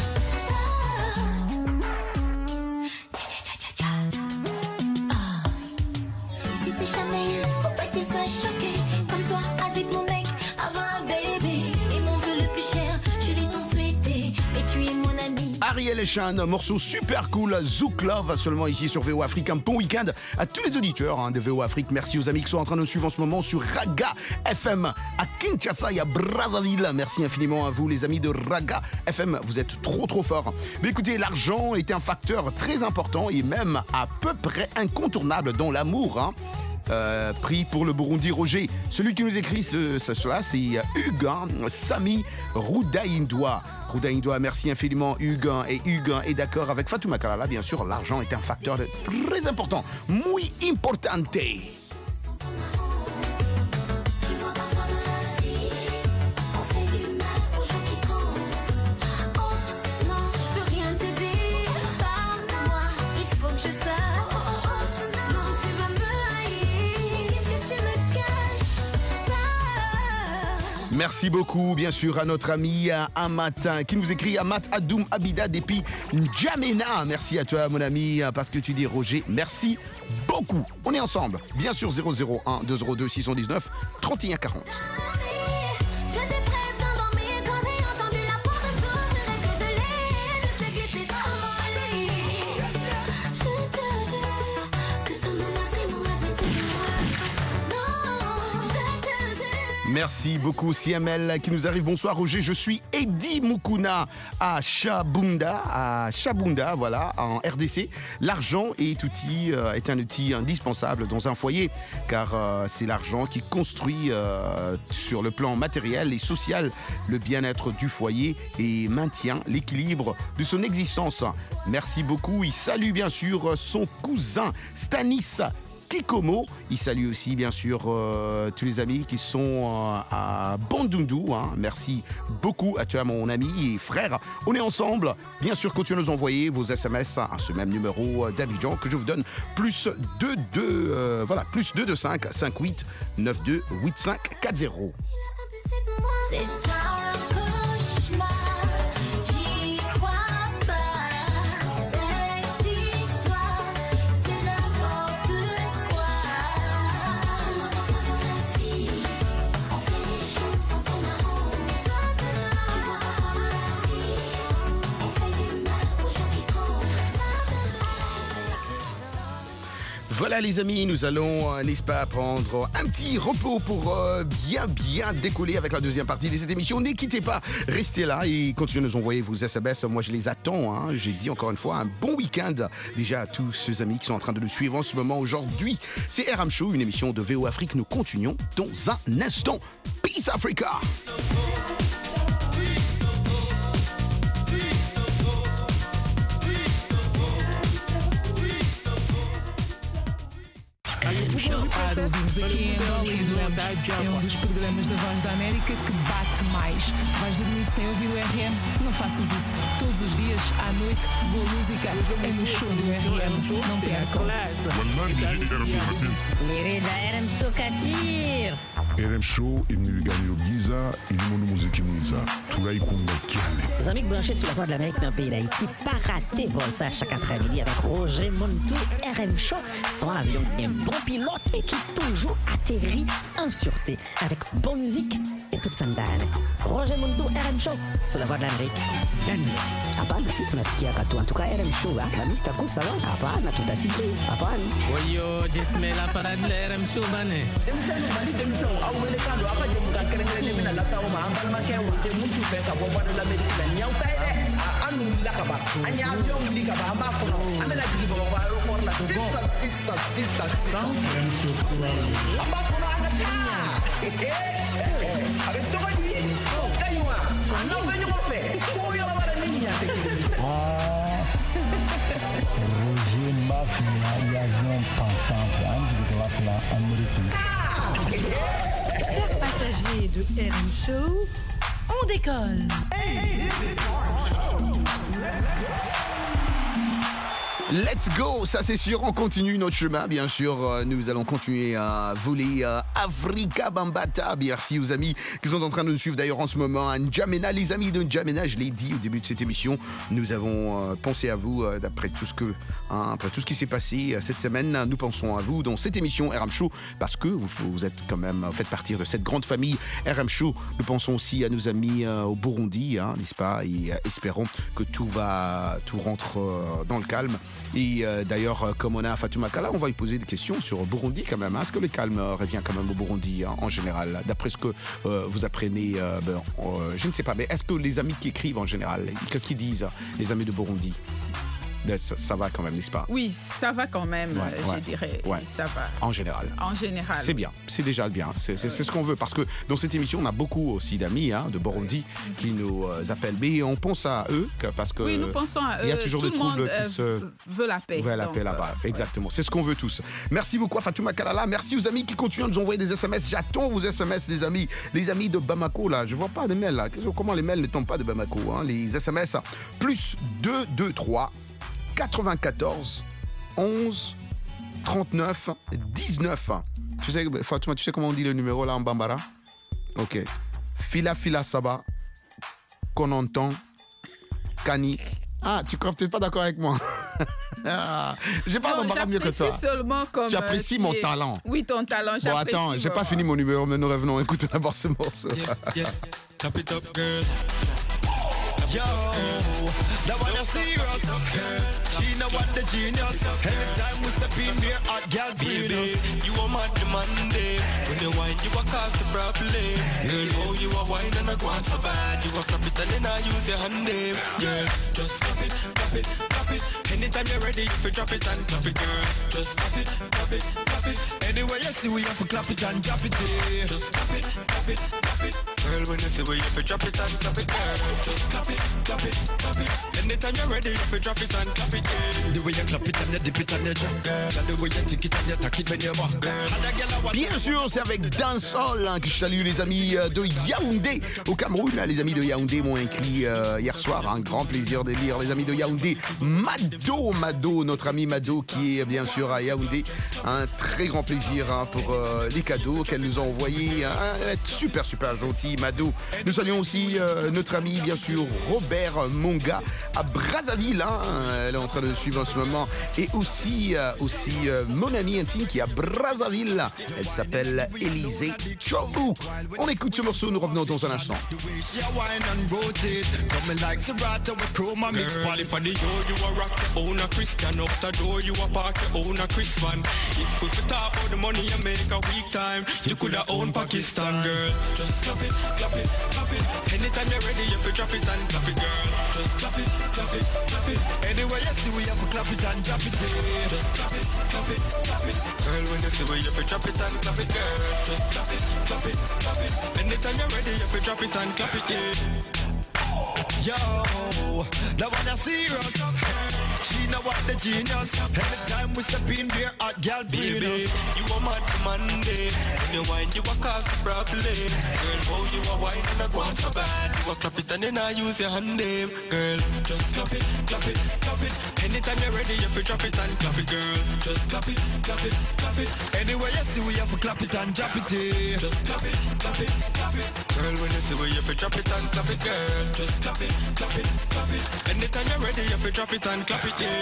Ah. Tcha tcha tcha tcha. Ah. Tu sais Chanel, faut pas que tu sois choqué. Comme toi avec mon mec, avant un bébé. Et mon vœu le plus cher, je l'ai tant souhaité. Et tu es mon ami. Ariel Echan, morceau super cool, Zouk Love, seulement ici sur V O Afrique. Un bon week-end à tous les auditeurs hein, de V O Afrique. Merci aux amis qui sont en train de nous suivre en ce moment sur Raga F M à Kinshasa et à Brazzaville. Merci infiniment à vous les amis de Raga F M, vous êtes trop trop forts. Mais écoutez, l'argent est un facteur très important et même à peu près incontournable dans l'amour. Hein. Euh, prix pour le Burundi, Roger. Celui qui nous écrit ce, ce, cela, c'est Hugues, hein, Sami Roudaïndoua. Roudaïndoua, merci infiniment Hugues. Et Hugues est d'accord avec Fatouma Kalala. Bien sûr, l'argent est un facteur très important. Muy importante. Merci beaucoup, bien sûr, à notre ami Amat qui nous écrit Amat Adoum Abida depuis N'Djamena. Merci à toi, mon ami, parce que tu dis Roger. Merci beaucoup. On est ensemble. Bien sûr, zéro zéro un deux zéro deux six cent dix-neuf trente et un quarante. Merci beaucoup C M L qui nous arrive. Bonsoir Roger, je suis Eddie Mukuna à Chabunda, à Chabunda, voilà, en R D C. L'argent est, outil, euh, est un outil indispensable dans un foyer car euh, c'est l'argent qui construit euh, sur le plan matériel et social le bien-être du foyer et maintient l'équilibre de son existence. Merci beaucoup. Il salue bien sûr son cousin Stanis Kikomo. Il salue aussi bien sûr euh, tous les amis qui sont euh, à Bandundu. Hein. Merci beaucoup à toi mon ami et frère. On est ensemble. Bien sûr, continuez à nous envoyer vos S M S à ce même numéro d'Abidjan que je vous donne. Plus deux deux, euh, voilà, plus deux deux cinq cinq huit neuf deux huit cinq quatre zéro. C'est un cauchemar, j'y crois pas. Cette histoire, c'est n'importe quoi. On va pas dans la vie, on fait des choses dont on a honte. On va pas dans la vie, on fait du mal aux gens qui comptent. Voilà les amis, nous allons, euh, n'est-ce pas, prendre un petit repos pour euh, bien bien décoller avec la deuxième partie de cette émission. Ne quittez pas, restez là et continuez à nous envoyer vos S M S. Moi je les attends, hein. J'ai dit encore une fois un bon week-end déjà à tous ces amis qui sont en train de nous suivre en ce moment aujourd'hui. C'est R M Show, une émission de V O Afrique. Nous continuons dans un instant. Peace Africa. R M Show. Claro, ouvimos aqui em Angola e adoramos. É um dos programas da Voz da América que bate mais. Vais dormir sem ouvir o R M? Não faças isso. Todos os dias, à noite, boa música é no show do R M. Não percam. Querida, R M Show Katir. R M Show est venu gagner au Giza, il est mon musique Giza. Tout là, il compte Les amis branchés sur la voie de l'Amérique dans le pays d'Haïti, pas rater vol ça chaque après-midi avec Roger Montou, R M Show, son avion qui est un bon pilote et qui toujours atterrit en sûreté avec bonne musique et toute sandale. Roger Montou, R M Show, sur la voie de l'Amérique. Hapana, si tunasikia katu. En tout cas, R M Show, la mista kusa la. Hapana, tutasikia. Hapana. Oyo, jismela parade la R M Show bane. Demsenu bali demsenu awele kando apa jemuka kerengere mina la sawo ma ambal ma kewu te mutu fe ka bobo de l'Amérique la nyaw payde anu la ka ba anya avion li ka ba amba kono amela jigi bobo ba aéroport la sissa sissa sissa amba kono ana ta avec to ba ni kaywa no ba ni mo fe ko yo ba ni ni ya te Roger Mafia, l'avion pensant en Amérique. Chers passagers de R M Show, on décolle. Hey, this is R M Show. Let's go, ça c'est sûr, on continue notre chemin, bien sûr, nous allons continuer à voler à Africa Bambata. Merci aux amis qui sont en train de nous suivre d'ailleurs en ce moment à N'Djamena, les amis de N'Djamena, je l'ai dit au début de cette émission, nous avons pensé à vous d'après tout ce que, hein, après tout ce qui s'est passé cette semaine, nous pensons à vous dans cette émission R M Show parce que vous, vous êtes quand même, faites partie de cette grande famille R M Show. Nous pensons aussi à nos amis au Burundi, hein, n'est-ce pas, et espérons que tout va, tout rentre dans le calme. Et euh, d'ailleurs, comme on a Fatouma Kala, on va lui poser des questions sur Burundi quand même. Hein. Est-ce que le calme revient quand même au Burundi hein, en général? D'après ce que euh, vous apprenez, euh, ben, euh, je ne sais pas. Mais est-ce que les amis qui écrivent en général, qu'est-ce qu'ils disent, les amis de Burundi? Ça, ça va quand même, n'est-ce pas? Oui, ça va quand même, ouais, je ouais, dirais. Ouais. Ça va. En général. En général. C'est bien, c'est déjà bien. C'est, c'est, c'est ce qu'on veut. Parce que dans cette émission, on a beaucoup aussi d'amis hein, de Burundi ouais. qui nous euh, appellent. Mais on pense à eux parce que. Oui, nous pensons à eux. Il y a toujours Tout des troubles monde, qui euh, se. veut la paix. Veut la donc, paix là-bas. Euh, Exactement. Ouais. C'est ce qu'on veut tous. Merci beaucoup à Fatouma Kalala. Merci aux amis qui continuent de nous envoyer des S M S. J'attends vos S M S, les amis. Les amis de Bamako, là. Je vois pas de mails, là. Comment les mails ne tombent pas de Bamako hein. Les S M S, plus deux deux trois. quatre-vingt-quatorze, onze, trente-neuf, dix-neuf. Tu sais, Fatouma, tu sais comment on dit le numéro là en Bambara? Ok. Fila Fila Saba, Kononton, Kani. Ah, tu crois peut-être pas d'accord avec moi? ah, j'ai pas Bambara mieux que toi. Seulement comme tu apprécies euh, mon es... talent. Oui, ton talent, j'apprécie. Bon, attends, j'ai bon. pas fini mon numéro, mais nous revenons. Écoute d'abord ce morceau. Yeah, yeah. Clap it up, girl. Yo, that one a serious girl. She no want the genius. Anytime we step in there, hot girl baby. You a mad Monday. When you wine, you a cause the problem. Girl, oh you a wine and a go on so bad. You a clap it and then I use your hand. Girl, just clap it, clap it, clap it. Anytime you're ready, you fi drop it and clap it, girl. Just clap it, clap it, clap it. Anywhere you see, we have to clap it and drop it. Yeah. Just clap it, clap it, clap it. Girl, when you see, we have to drop it and clap it, girl. Just clap it. Clap it, clap it. Anytime you're ready, you fi drop it and clap it, yeah. The way you clap it and you dip it and you jump, girl. And the way you tick it and you tack it when you walk, girl. Bien sûr, c'est avec Dancehall hein, que je salue les amis de Yaoundé au Cameroun. Les amis de Yaoundé m'ont écrit euh, hier soir. Un hein, grand plaisir de lire les amis de Yaoundé. Mado, Mado, notre ami Mado qui est bien sûr à Yaoundé. Un très grand plaisir hein, pour euh, les cadeaux qu'elle nous a envoyés. Hein. Elle est super, super gentille, Mado. Nous saluons aussi euh, notre ami, bien sûr, Robert Monga à Brazzaville. Hein. Elle est en train de suivre en ce moment. Et aussi, euh, aussi euh, mon amie intime qui est à Brazzaville. Elle s'appelle Élisée Chobou. On écoute ce morceau, nous revenons dans un instant. Just clap it, clap it, clap it. Anywhere you see we have to clap it and drop it, yeah. Just clap it, clap it, clap it. Girl, when you see we have to drop it and clap it, girl. Just clap it, clap it, clap it. Anytime you're ready, you have to drop it and clap it, yeah. Yo, that one a serious. She know what the genius. Anytime we step in there, hot girl bring us. You a mad Monday. When you wine, you a cause the problem. Girl, how you a wine and a go on so bad. You a clap it and then I use your hand, babe. Girl, just clap it, clap it, clap it. Anytime you're ready, you fi drop it and clap it, girl. Just clap it, clap it, clap it. Anywhere you see, we have to clap it and drop it, eh. Just clap it, clap it, clap it. Girl, when you see, we have to drop it and clap it, girl. Just clap it, clap it, clap it. Anytime you're ready, you have to drop it and clap it, eh.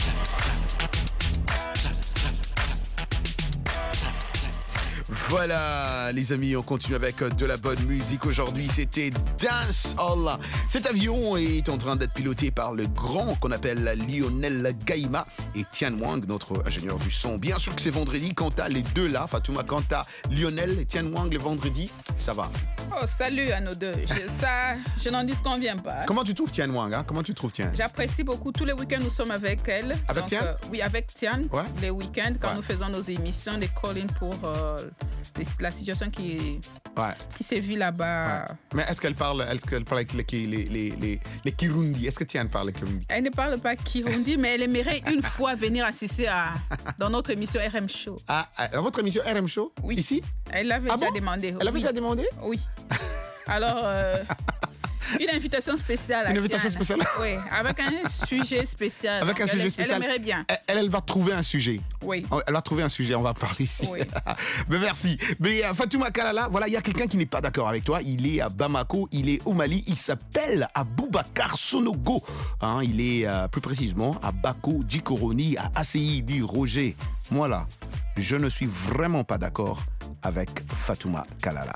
Voilà, les amis, on continue avec de la bonne musique. Aujourd'hui, c'était Dance Hall. Cet avion est en train d'être piloté par le grand qu'on appelle Lionel Gaïma et Tian Wang, notre ingénieur du son. Bien sûr que c'est vendredi. Quand t'as les deux là, Fatouma, quand t'as Lionel et Tian Wang le vendredi, ça va. Oh, salut à nos deux. Je, ça, je n'en disconviens pas. Comment tu trouves Tian Wang, hein? Comment tu trouves Tian? J'apprécie beaucoup. Tous les week-ends, nous sommes avec elle. Avec Tian? euh, Oui, avec Tian. Ouais. Les week-ends, quand Ouais. nous faisons nos émissions, des call-in pour euh, les- la situation qui, Ouais. qui s'est vue là-bas. Ouais. Mais est-ce qu'elle parle, est-ce qu'elle parle avec les, les, les, les, les Kirundi? Est-ce que Tian parle le Kirundi? Elle ne parle pas Kirundi, mais elle aimerait une fois venir assister à, dans notre émission R M Show. Ah, dans votre émission R M Show? Oui. Ici? Elle l'avait Ah déjà bon? demandé. Elle avait Oui. déjà demandé? Oui. Alors, euh, une invitation spéciale. à Une invitation Tian. spéciale? Oui, avec un sujet spécial. Avec Donc, un sujet elle, spécial. Elle aimerait bien. Elle, elle va trouver un sujet. Oui. Elle va trouver un sujet, on va parler ici. Oui. Mais merci. Mais euh, Fatouma Kalala, voilà, il y a quelqu'un qui n'est pas d'accord avec toi. Il est à Bamako, il est au Mali, il s'appelle Aboubacar Sonogo. Hein, il est euh, plus précisément à Bako, Djikoroni, à A C I, dit Roger. Moi là, je ne suis vraiment pas d'accord avec Fatouma Kalala.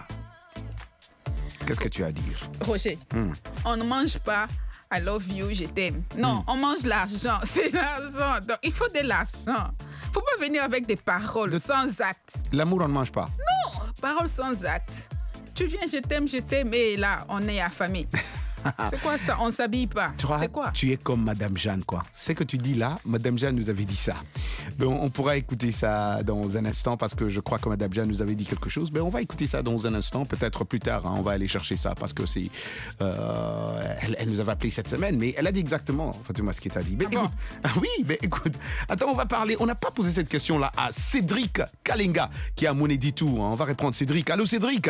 Qu'est-ce que tu as à dire? Roger, Hmm. on ne mange pas I love you, je t'aime. Non, on mange l'argent. C'est l'argent. Donc, il faut de l'argent. Il ne faut pas venir avec des paroles sans acte. L'amour, on ne mange pas. Non, paroles sans acte. Tu viens, je t'aime, je t'aime, et là, on est affamé. C'est quoi ça? On ne s'habille pas. Tu vois, C'est quoi? tu es comme Madame Jeanne, quoi. Ce que tu dis là, Madame Jeanne nous avait dit ça. Ben, on, on pourra écouter ça dans un instant parce que je crois que Madame Jeanne nous avait dit quelque chose. Ben, on va écouter ça dans un instant, peut-être plus tard. Hein, on va aller chercher ça parce que c'est. Euh, elle, elle nous avait appelé cette semaine, mais elle a dit exactement, Fatouma, ce qu'elle t'a dit. Ben, Ah bon? écoute, ah oui, ben, écoute. Attends, on va parler. On n'a pas posé cette question-là à Cédric Kalenga qui a monnaie du tout. Hein. On va répondre Cédric. Allô, Cédric?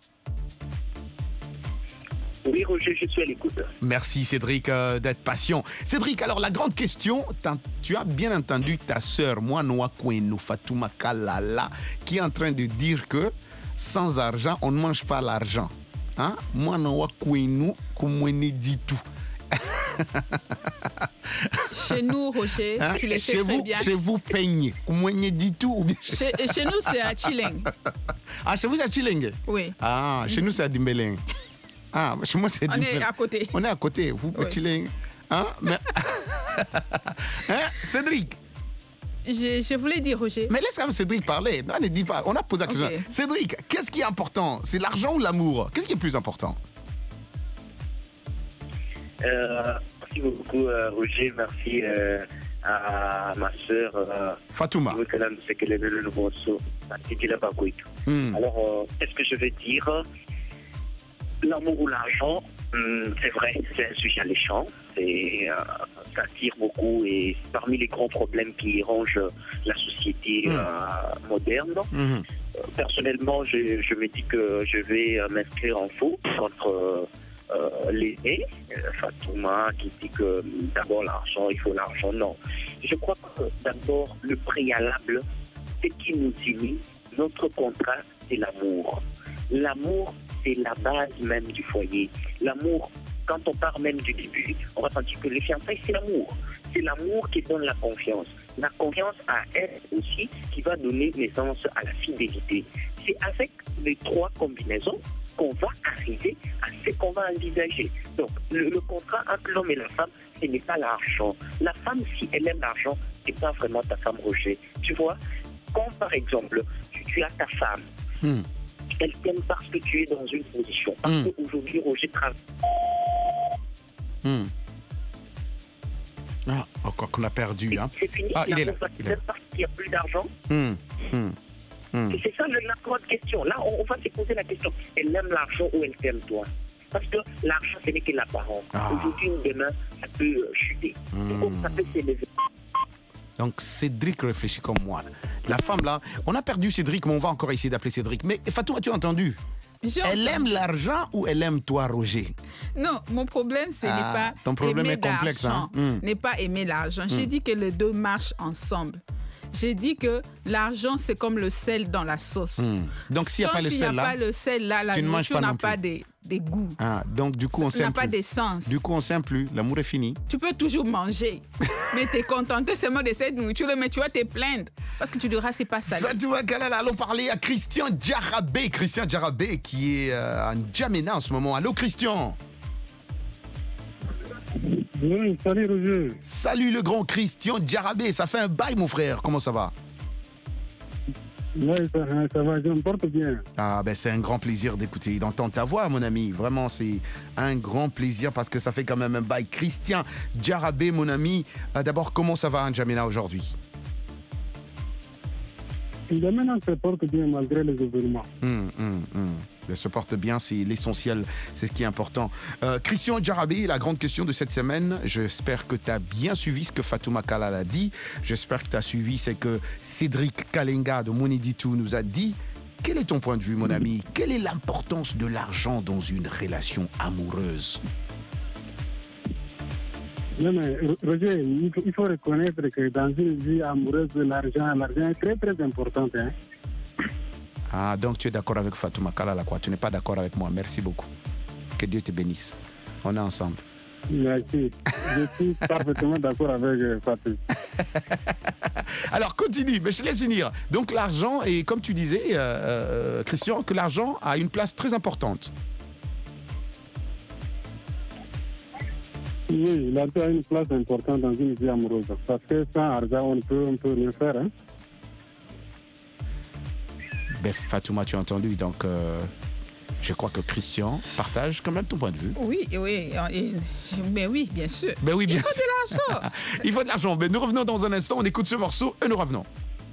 Oui, Roger, je suis à l'écoute. Merci Cédric euh, d'être patient. Cédric, alors la grande question, t'as- tu as bien entendu ta sœur, Moanoa Kwenu Fatouma Kalala, qui est en train de dire que sans argent, on ne mange pas l'argent. Hein? Moanoa Kwenu Kumwene dit tout. Chez nous, Roger, Hein? tu le sais Chez très vous, bien. chez vous, peignez. Kumwene dit tout ou bien... Chez, et chez nous, c'est à Chilling. Ah, chez vous, c'est à Chilenge? Oui. Ah, chez nous, c'est à Dimbeleng. Ah, chez moi, c'est On est Dimbeleng. à côté. On est à côté. Vous, Oui. Chileng. Hein? Mais... hein? Cédric? Je, je voulais dire, Roger. Mais laisse quand même Cédric parler. Non, ne dis pas. On a posé la question. Ok. Cédric, qu'est-ce qui est important? C'est l'argent ou l'amour? Qu'est-ce qui est plus important? Euh, merci beaucoup, euh, Roger. Merci euh, à ma sœur. Euh, Fatouma. c'est qu'elle est le morceau. Hmm. Alors, euh, qu'est-ce que je vais dire? L'amour ou l'argent, hum, c'est vrai, c'est un sujet alléchant. C'est, euh, ça tire beaucoup et c'est parmi les grands problèmes qui rongent la société euh, moderne. Mhm. Euh, Personnellement, je, je me dis que je vais euh, m'inscrire en faux contre euh, euh, l'aîné, euh, Fatouma, qui dit que euh, d'abord l'argent, il faut l'argent. Non. Je crois que d'abord, le préalable, ce qui nous unit, notre contrat, c'est l'amour. L'amour, c'est la base même du foyer. L'amour, quand on part même du début, on va sentir que les fiançailles, c'est l'amour. C'est l'amour qui donne la confiance. La confiance à elle aussi qui va donner naissance à la fidélité. C'est avec les trois combinaisons qu'on va arriver à ce qu'on va envisager. Donc, le, le contrat entre l'homme et la femme, ce n'est pas l'argent. La femme, si elle aime l'argent, c'est pas vraiment ta femme, Roger. Tu vois, quand par exemple, tu, tu as ta femme, Hmm. elle t'aime parce que tu es dans une position. Parce Mm. qu'aujourd'hui, Roger travaille. Hmm. Ah, encore qu'on a perdu. Hein. C'est fini. Ah, il est là. L'amour Il est là. va parce qu'il n'y a plus d'argent. Hmm. Hmm. Hmm. Et c'est ça le- la grande question. Là, on, on va se poser la question. Elle aime l'argent ou elle t'aime toi? Parce que l'argent, ce n'est que l'apparence. Ah. Aujourd'hui ou demain, ça peut euh, chuter. Du coup, ça peut s'élever. Donc Cédric réfléchit comme moi. La femme là, on a perdu Cédric, mais on va encore essayer d'appeler Cédric. Mais Fatou, as-tu entendu? J'ai Elle entendu. aime l'argent ou elle aime toi, Roger? Non, mon problème, ce Ah, n'est pas ton problème aimer est complexe, l'argent, hein. Mm. n'est pas aimer l'argent. J'ai Mm. dit que les deux marchent ensemble. J'ai dit que l'argent, c'est comme le sel dans la sauce. Hmm. Donc s'il n'y a Quand pas le il sel n'y a là, pas le sel là, la tu ne manges nourriture pas n'a non pas plus. des, des goûts. Ah, donc du coup on Ça n'a s'aime pas plus. d'essence. Du coup on s'aime plus, l'amour est fini. Tu peux toujours manger, mais tu es contenté seulement de cette nourriture, mais tu vas te plaindre parce que tu diras c'est pas salé. Fatouma Kalala, allons parler à Christian Djarabé. Christian Djarabé qui est euh, en Djamena en ce moment. Allô Christian. Oui, salut Roger. Salut le grand Christian Djarabé, ça fait un bail mon frère, comment ça va? Oui, ça, ça va, je me porte bien. Ah ben c'est un grand plaisir d'écouter, d'entendre ta voix mon ami. Vraiment c'est un grand plaisir parce que ça fait quand même un bail. Christian Djarabé mon ami, euh, d'abord comment ça va en Djamena aujourd'hui? Djamena se porte bien malgré les événements. Hum, hum, hum. Elle se porte bien, c'est l'essentiel, c'est ce qui est important. Euh, Christian Djarabé, la grande question de cette semaine, j'espère que tu as bien suivi ce que Fatouma Kalala a dit. J'espère que tu as suivi ce que Cédric Kalenga de Moniditou nous a dit. Quel est ton point de vue, mon ami? Quelle est l'importance de l'argent dans une relation amoureuse? Non, mais Roger, il faut, il faut reconnaître que dans une vie amoureuse, l'argent, l'argent est très très important. Hein? Ah, donc tu es d'accord avec Fatouma Kalala, quoi. Tu n'es pas d'accord avec moi. Merci beaucoup. Que Dieu te bénisse. On est ensemble. Merci. Je suis parfaitement d'accord avec euh, Fatou. Alors, continue, mais je laisse finir. Donc, l'argent, et comme tu disais, euh, euh, Christian, que l'argent a une place très importante. Oui, l'argent a une place importante dans une vie amoureuse. Parce que sans argent, on ne peut, on peut rien faire. Hein? Ben, Fatouma, tu as entendu, donc euh, je crois que Christian partage quand même ton point de vue. Oui, oui, et- mais oui, bien sûr. Ben oui, bien Il faut de l'argent. Il faut de l'argent. Mais nous revenons dans un instant, on écoute ce morceau et nous revenons.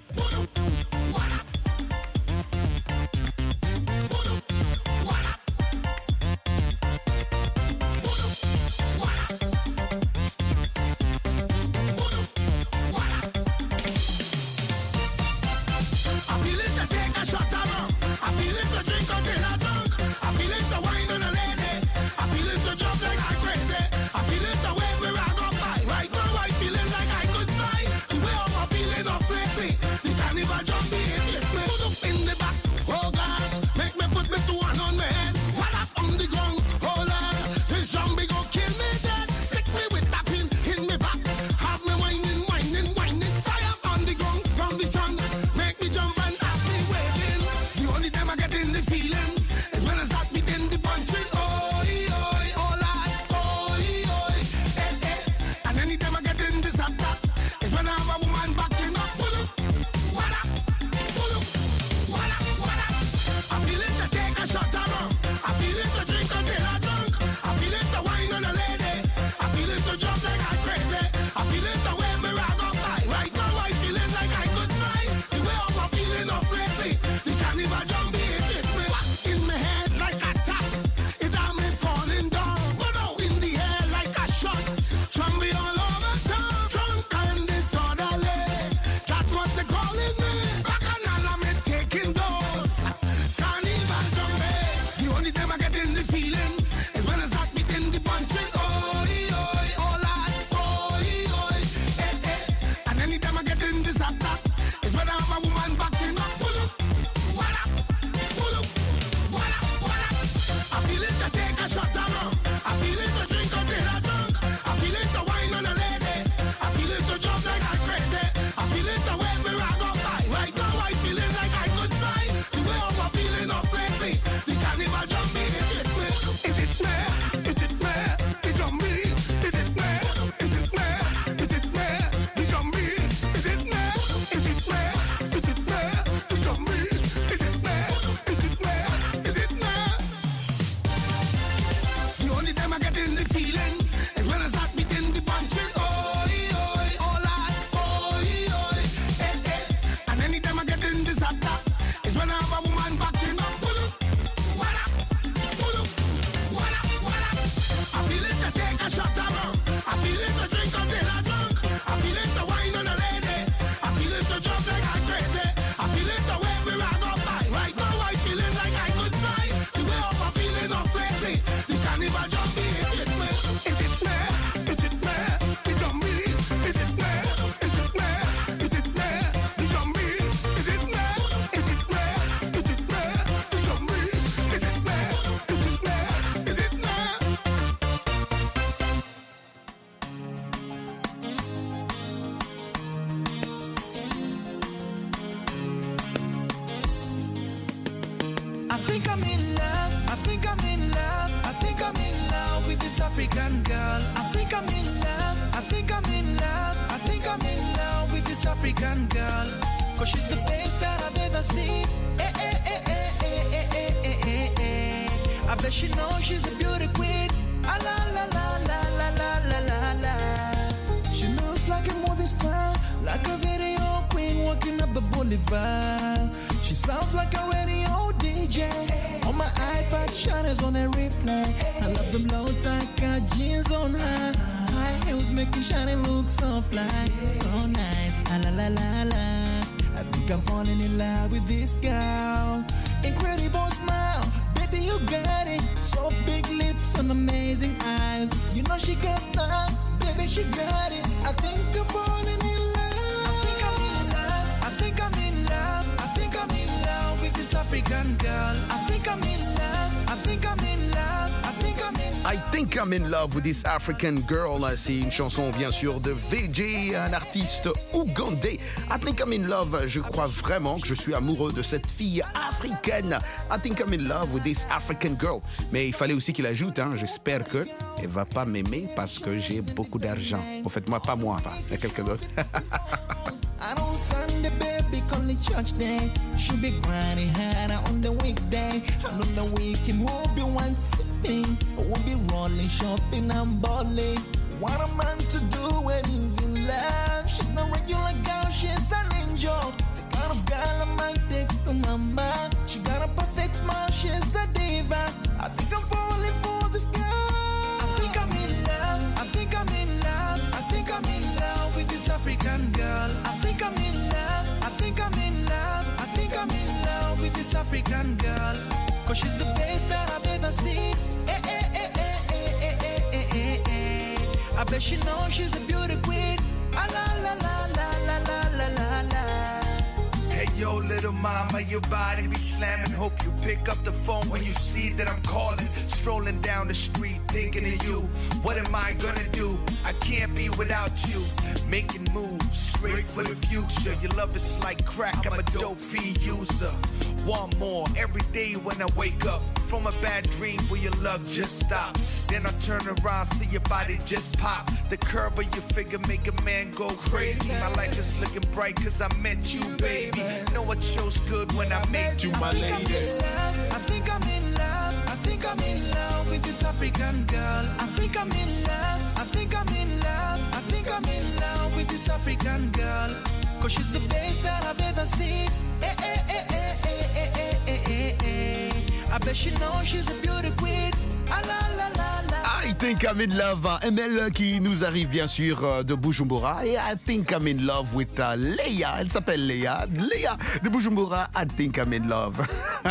I feel it to take a shot of rum. I feel it to drink until I drunk. I feel it to wine on a lady. I feel it to jump like I crazy. I feel it the way we rock up by. Right now I feeling like I could fly. The way I'm feeling up lately. The carnival jump me in hit me. Put up in the back. Oh gosh, make me put me two hand on my head. What up on the ground? Oh Lord, this zombie go kill me dead. Stick me with that pin in me back. Have me whining, whining, whining. Fire on the ground from the sun. Make me jump and have me waving. I think I'm in love, I think I'm in love, I think I'm in love with this African girl. I think I'm in love, I think I'm in love, I think I'm in love with this African girl. Cause she's the best that I've ever seen. Eh, eh, eh, eh, eh, eh, eh, eh, eh, eh. I bet she knows she's a beauty queen. Ah, la, la, la, la, la, la, la, la, la. She moves like a movie star, like a video queen walking up the boulevard. She sounds like a radio D J. On my iPad, shadows on a replay. I love them low tight, got jeans on her. High heels making shiny look so fly, so nice. Ah, la, la, la, la. I think I'm falling in love with this girl. Incredible smile, baby you got it. So big lips and amazing eyes. You know she got that, baby she got it. I think I'm falling in love. I think I'm in love. I think I'm in love. I think I'm in love with this African girl. I think I'm in love. I think I'm in love. I think I'm in love. I Think I'm in Love with this African Girl. C'est une chanson bien sûr de V J, un artiste ougandais. I Think I'm in Love, je crois vraiment que je suis amoureux de cette fille africaine. I Think I'm in Love with this African Girl. Mais il fallait aussi qu'il ajoute, hein, j'espère qu'elle ne va pas m'aimer parce que j'ai beaucoup d'argent. En fait, moi, pas moi, pas. Il y a quelqu'un d'autre. I know Sunday, baby, call it church day. She be grinding harder on the weekday. And on the weekend, we'll be one sipping. We'll be rolling, shopping and balling. What a man to do when he's in love. She's no regular girl, she's an angel. The kind of girl a man takes to mama. She got a perfect smile, she's a diva. I think I'm falling for this girl. I think I'm in love. I think I'm in love. I think I'm in love with this African girl. I think I'm in love. I think I'm in love. I think I'm in love with this African girl. Cause she's the best that I've ever seen. Eh, eh, eh, eh, eh, eh, eh, eh, eh, eh. I bet she knows she's a beauty queen. Ah, la, la, la, la, la, la, la, la, la. Hey yo, little mama, your body be slamming. Hope you pick up the phone when you see that I'm calling. Strolling down the street, thinking of you. What am I gonna do? I can't be without you. Making moves, straight for the future. Your love is like crack, I'm a dope fee user. One more every day when I wake up from a bad dream where your love just stopped. Then I turn around, see your body just pop. The curve of your figure make a man go crazy. My life is looking bright cause I met you, baby. Know it shows good when I met you, my lady. I think I'm in love. I think I'm in love with this African girl. I think I'm in love. I think I'm in love. I think I'm in love with this African girl. Cause she's the best that I've ever seen. Eh, eh, eh, eh, eh, eh, eh, eh, eh. I bet she knows she's a beauty queen. Ah, la, la, la, la. I Think I'm in Love, M L qui nous arrive bien sûr de Bujumbura. Et I Think I'm in Love with uh, Léa. Elle s'appelle Léa. Léa de Bujumbura, I Think I'm in Love.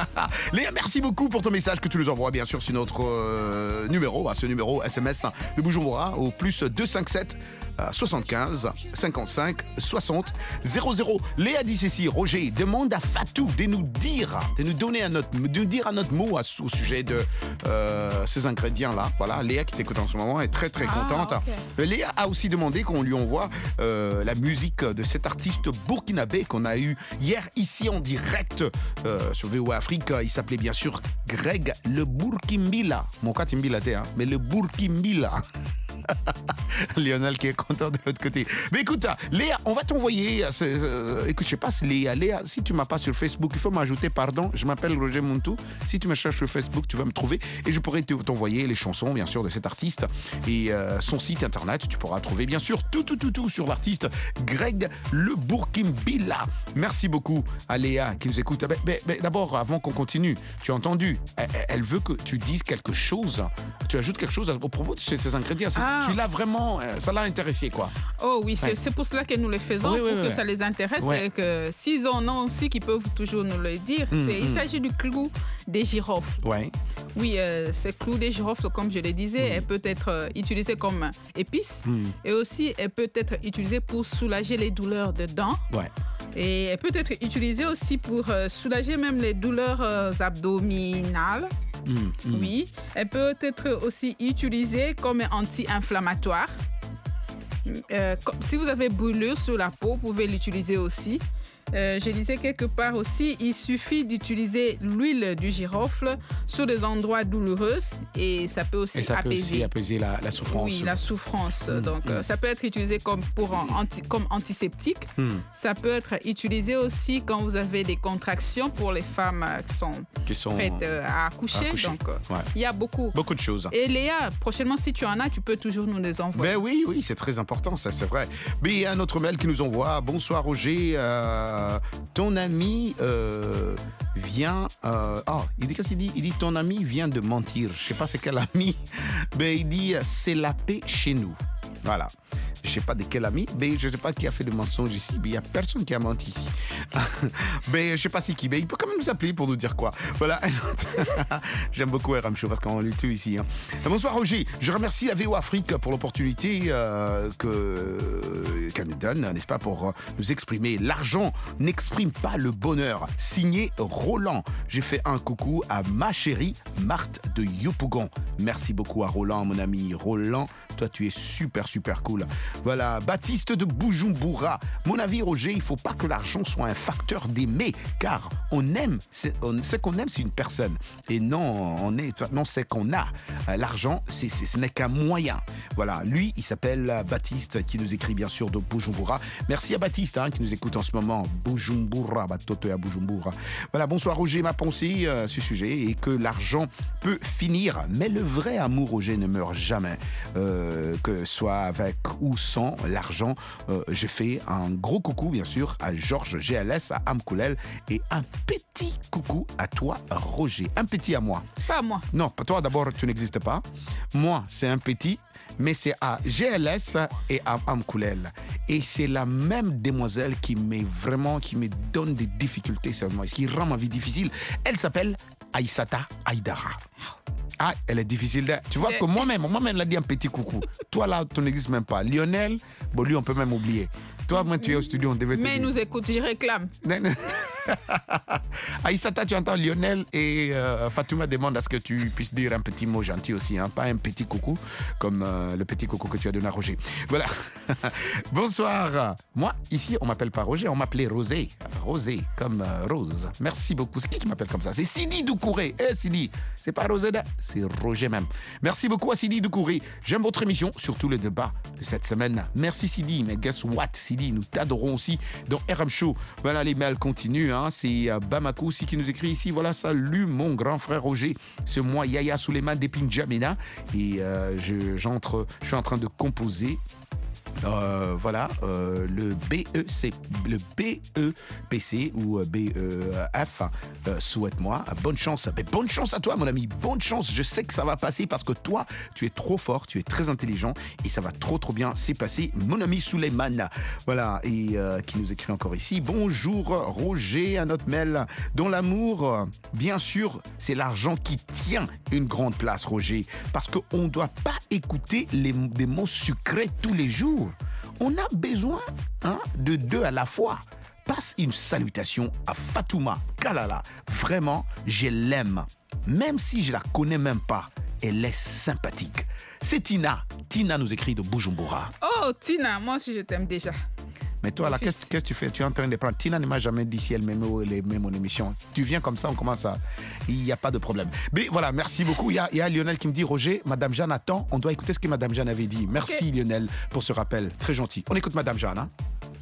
Léa, merci beaucoup pour ton message que tu nous envoies bien sûr sur notre euh, numéro, à ce numéro S M S de Bujumbura au plus deux cent cinquante-sept soixante-quinze cinquante-cinq soixante zéro zéro. Léa dit ceci: Roger demande à Fatou de nous dire, de nous donner un autre, de nous dire un autre mot à, au sujet de euh, ces ingrédients-là. Voilà, Léa qui t'écoute en ce moment est très très contente. Ah, okay. Léa a aussi demandé qu'on lui envoie euh, la musique de cet artiste burkinabé qu'on a eu hier ici en direct euh, sur V O A Afrique. Il s'appelait bien sûr Greg le Burkimbila. Mon cas Timbila, hein, mais le Burkimbila. Lionel qui est content de l'autre côté. Mais écoute, Léa, on va t'envoyer. Euh, écoute, je sais pas si Léa, Léa, si tu m'as pas sur Facebook, il faut m'ajouter, pardon. Je m'appelle Roger Muntu. Si tu me cherches sur Facebook, tu vas me trouver et je pourrai t'envoyer les chansons, bien sûr, de cet artiste et euh, son site internet. Tu pourras trouver, bien sûr, tout, tout, tout, tout sur l'artiste Greg le Burkimbila. Merci beaucoup à Léa qui nous écoute. Mais, mais, mais d'abord, avant qu'on continue, tu as entendu, elle, elle veut que tu dises quelque chose. Tu ajoutes quelque chose au propos de ces ingrédients. Ah. Tu l'as vraiment, ça l'a intéressé, quoi. Oh oui, c'est, ouais. c'est pour cela que nous le faisons, oui, pour oui, que oui. ça les intéresse. Ouais. Et que s'ils en ont aussi, qu'ils peuvent toujours nous le dire. Mmh, c'est, mmh. Il s'agit du clou des girofles. Ouais. Oui, euh, ce clou des girofles, comme je le disais, mmh. elle peut être euh, utilisée comme épice mmh. et aussi elle peut être utilisée pour soulager les douleurs de dents. Ouais. Et elle peut être utilisée aussi pour euh, soulager même les douleurs euh, abdominales. Mmh, mmh. Oui, elle peut être aussi utilisée comme anti-inflammatoire. Euh, si vous avez brûlure sur la peau, vous pouvez l'utiliser aussi. Euh, je disais quelque part aussi, il suffit d'utiliser l'huile du girofle sur des endroits douloureux et ça peut aussi Et ça peut apaiser. aussi apaiser la, la souffrance. Oui, la souffrance. Mm, Donc, mm. euh, ça peut être utilisé comme, pour un anti- comme antiseptique. Mm. Ça peut être utilisé aussi quand vous avez des contractions pour les femmes euh, qui sont, Qui sont prêtes euh, à accoucher. à accoucher. Donc, euh, Ouais. il y a beaucoup. Beaucoup de choses. Et Léa, prochainement, si tu en as, tu peux toujours nous les envoyer. Ben oui, oui, c'est très important, ça, c'est vrai. Mais il y a un autre mail qui nous envoie. Bonsoir Roger, euh, ton ami euh, vient. Euh, oh, il dit qu'est-ce qu'il dit Il dit ton ami vient de mentir. Je sais pas c'est quel ami. Ben il dit c'est la paix chez nous. Voilà. Je sais pas de quel ami, mais je sais pas qui a fait de mensonge ici, mais il y a personne qui a menti ici. Mais je sais pas c'est qui, mais il peut quand même nous appeler pour nous dire quoi. Voilà. J'aime beaucoup R M Show parce qu'on lutte ici. Hein. Bonsoir Roger, je remercie la V O Afrique pour l'opportunité euh, que qu'elle nous donne, n'est-ce pas, pour nous exprimer. L'argent n'exprime pas le bonheur. Signé Roland. J'ai fait un coucou à ma chérie Marthe de Yopougon. Merci beaucoup à Roland, mon ami. Roland, toi tu es super super cool. Voilà, Baptiste de Bujumbura. Mon avis Roger, il faut pas que l'argent soit un facteur d'aimer, car on aime, c'est, on, ce qu'on aime c'est une personne. Et non, on est, non c'est qu'on a. Euh, L'argent, c'est, c'est, ce n'est qu'un moyen. Voilà, lui, il s'appelle Baptiste, qui nous écrit bien sûr de Bujumbura. Merci à Baptiste, hein, qui nous écoute en ce moment. Bujumbura, Batoto à Bujumbura. Voilà, bonsoir Roger, ma pensée euh, sur ce sujet est que l'argent peut finir, mais le vrai amour Roger ne meurt jamais. Euh, que soit avec ou sans l'argent. Euh, je fais un gros coucou, bien sûr, à Georges G L S, à Amkoulel, et un petit coucou à toi, Roger. Un petit à moi. Pas moi. Non, toi d'abord, tu n'existes pas. Moi, c'est un petit, mais c'est à G L S et à Amkoulel. Et c'est la même demoiselle qui m'est vraiment, qui me donne des difficultés, seulement, ce qui rend ma vie difficile. Elle s'appelle Aïssata Aïdara. Ah, elle est difficile. De... Tu vois que moi-même, moi-même, elle a dit un petit coucou. Toi, là, tu n'existes même pas. Lionel, bon, lui, on peut même oublier. Toi, moi, tu es au studio, on devait te Mais il dire. nous écoute, je réclame. Aïssata, tu entends Lionel et euh, Fatouma demande à ce que tu puisses dire un petit mot gentil aussi, hein, pas un petit coucou, comme euh, le petit coucou que tu as donné à Roger. Voilà. Bonsoir. Moi, ici, on m'appelle pas Roger, on m'appelait Rosé. Rosé, comme euh, Rose. Merci beaucoup. C'est qui qui m'appelle comme ça? C'est Sidi Doucouré. Eh, Sidi, c'est pas Roseda, c'est Roger même. Merci beaucoup à Sidi Doucouré. J'aime votre émission, surtout le débat de cette semaine. Merci Sidi, mais guess what, Sidi, nous t'adorons aussi dans R M Show. Voilà, les mails continuent, hein. C'est euh, Bamako aussi qui nous écrit ici. Voilà, salut mon grand frère Roger. C'est moi, Yaya Souleymane d'Epinjamena. Et euh, je, j'entre, je suis en train de composer. Euh, voilà, euh, le B E C, le B E P C ou B E F, euh, souhaite-moi bonne chance. Mais bonne chance à toi, mon ami, bonne chance. Je sais que ça va passer parce que toi, tu es trop fort, tu es très intelligent et ça va trop, trop bien s'est passé. Mon ami Souleymane, voilà, et euh, qui nous écrit encore ici. Bonjour, Roger, un autre mail. Dans l'amour, bien sûr, c'est l'argent qui tient une grande place, Roger, parce qu'on ne doit pas écouter les, des mots sucrés tous les jours. On a besoin hein, de deux à la fois. Passe une salutation à Fatouma Kalala. Vraiment, je l'aime. Même si je la connais même pas, elle est sympathique. C'est Tina. Tina nous écrit de Bujumbura. Oh, Tina, moi aussi je t'aime déjà. Mais toi, là, qu'est-ce, qu'est-ce que tu fais? Tu es en train de prendre. Tina ne m'a jamais dit si elle m'aimait ou elle aimait mon émission. Tu viens comme ça, on commence à. Il n'y a pas de problème. Mais voilà, merci beaucoup. Il y a, il y a Lionel qui me dit Roger, Madame Jeanne attend. On doit écouter ce que Madame Jeanne avait dit. Merci okay. Lionel pour ce rappel. Très gentil. On écoute Madame Jeanne. Hein?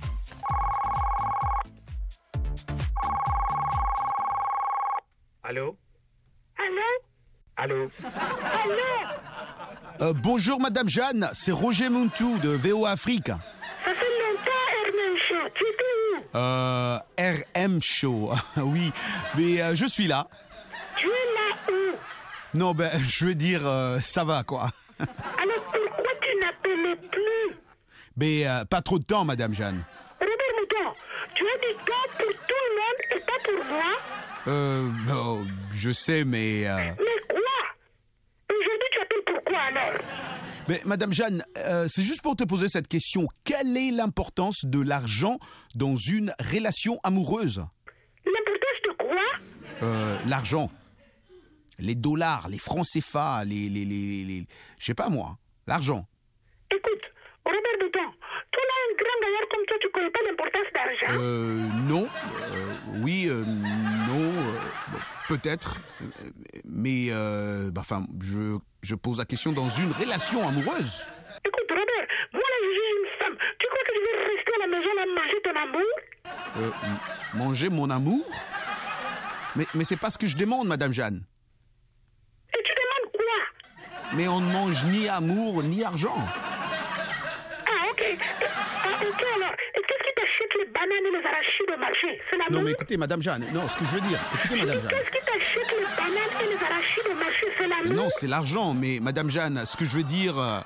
Allô? Allô? Allô? Allô? Euh, bonjour Madame Jeanne, c'est Roger Muntu de V O Afrique. Ça fait longtemps, R M Show. Tu étais où? Euh, R M Show, oui, mais euh, je suis là. Tu es là où? Non, ben, je veux dire, euh, ça va, quoi. Alors pourquoi tu n'appelais plus? Mais euh, pas trop de temps, Madame Jeanne. Robert Mouton, tu as du temps pour tout le monde et pas pour moi? Euh, oh, je sais, mais... Euh... Mais quoi? Aujourd'hui, tu appelles pourquoi, alors? Mais Madame Jeanne, euh, c'est juste pour te poser cette question. Quelle est l'importance de l'argent dans une relation amoureuse? L'importance de quoi? Euh, l'argent. Les dollars, les francs C F A, les... les, les, les je sais pas moi, l'argent. Écoute, Robert Mouton, toi là, un grand gaillard comme toi, tu connais pas l'importance d'argent? Euh, non. Euh, oui, euh, non. euh, bon, peut-être. euh, Mais, euh, bah, enfin, je, je pose la question dans une relation amoureuse. Écoute, Robert, moi là, je suis une femme. Tu crois que je vais rester à la maison là manger ton amour? Euh, m- manger mon amour? Mais, mais c'est pas ce que je demande, Madame Jeanne. Et tu demandes quoi? Mais on ne mange ni amour, ni argent. Ah, ok. Et, ah, ok, alors. Et qu'est-ce qui t'achète les bananes et les arachides au marché? C'est l'amour? Non, mais écoutez, Madame Jeanne, non, ce que je veux dire, écoutez, Madame Jeanne. Qu'est-ce qui t'achète les bananes et les arachides au marché? C'est l'amour? Non, c'est l'argent, mais Madame Jeanne, ce que je veux dire... euh,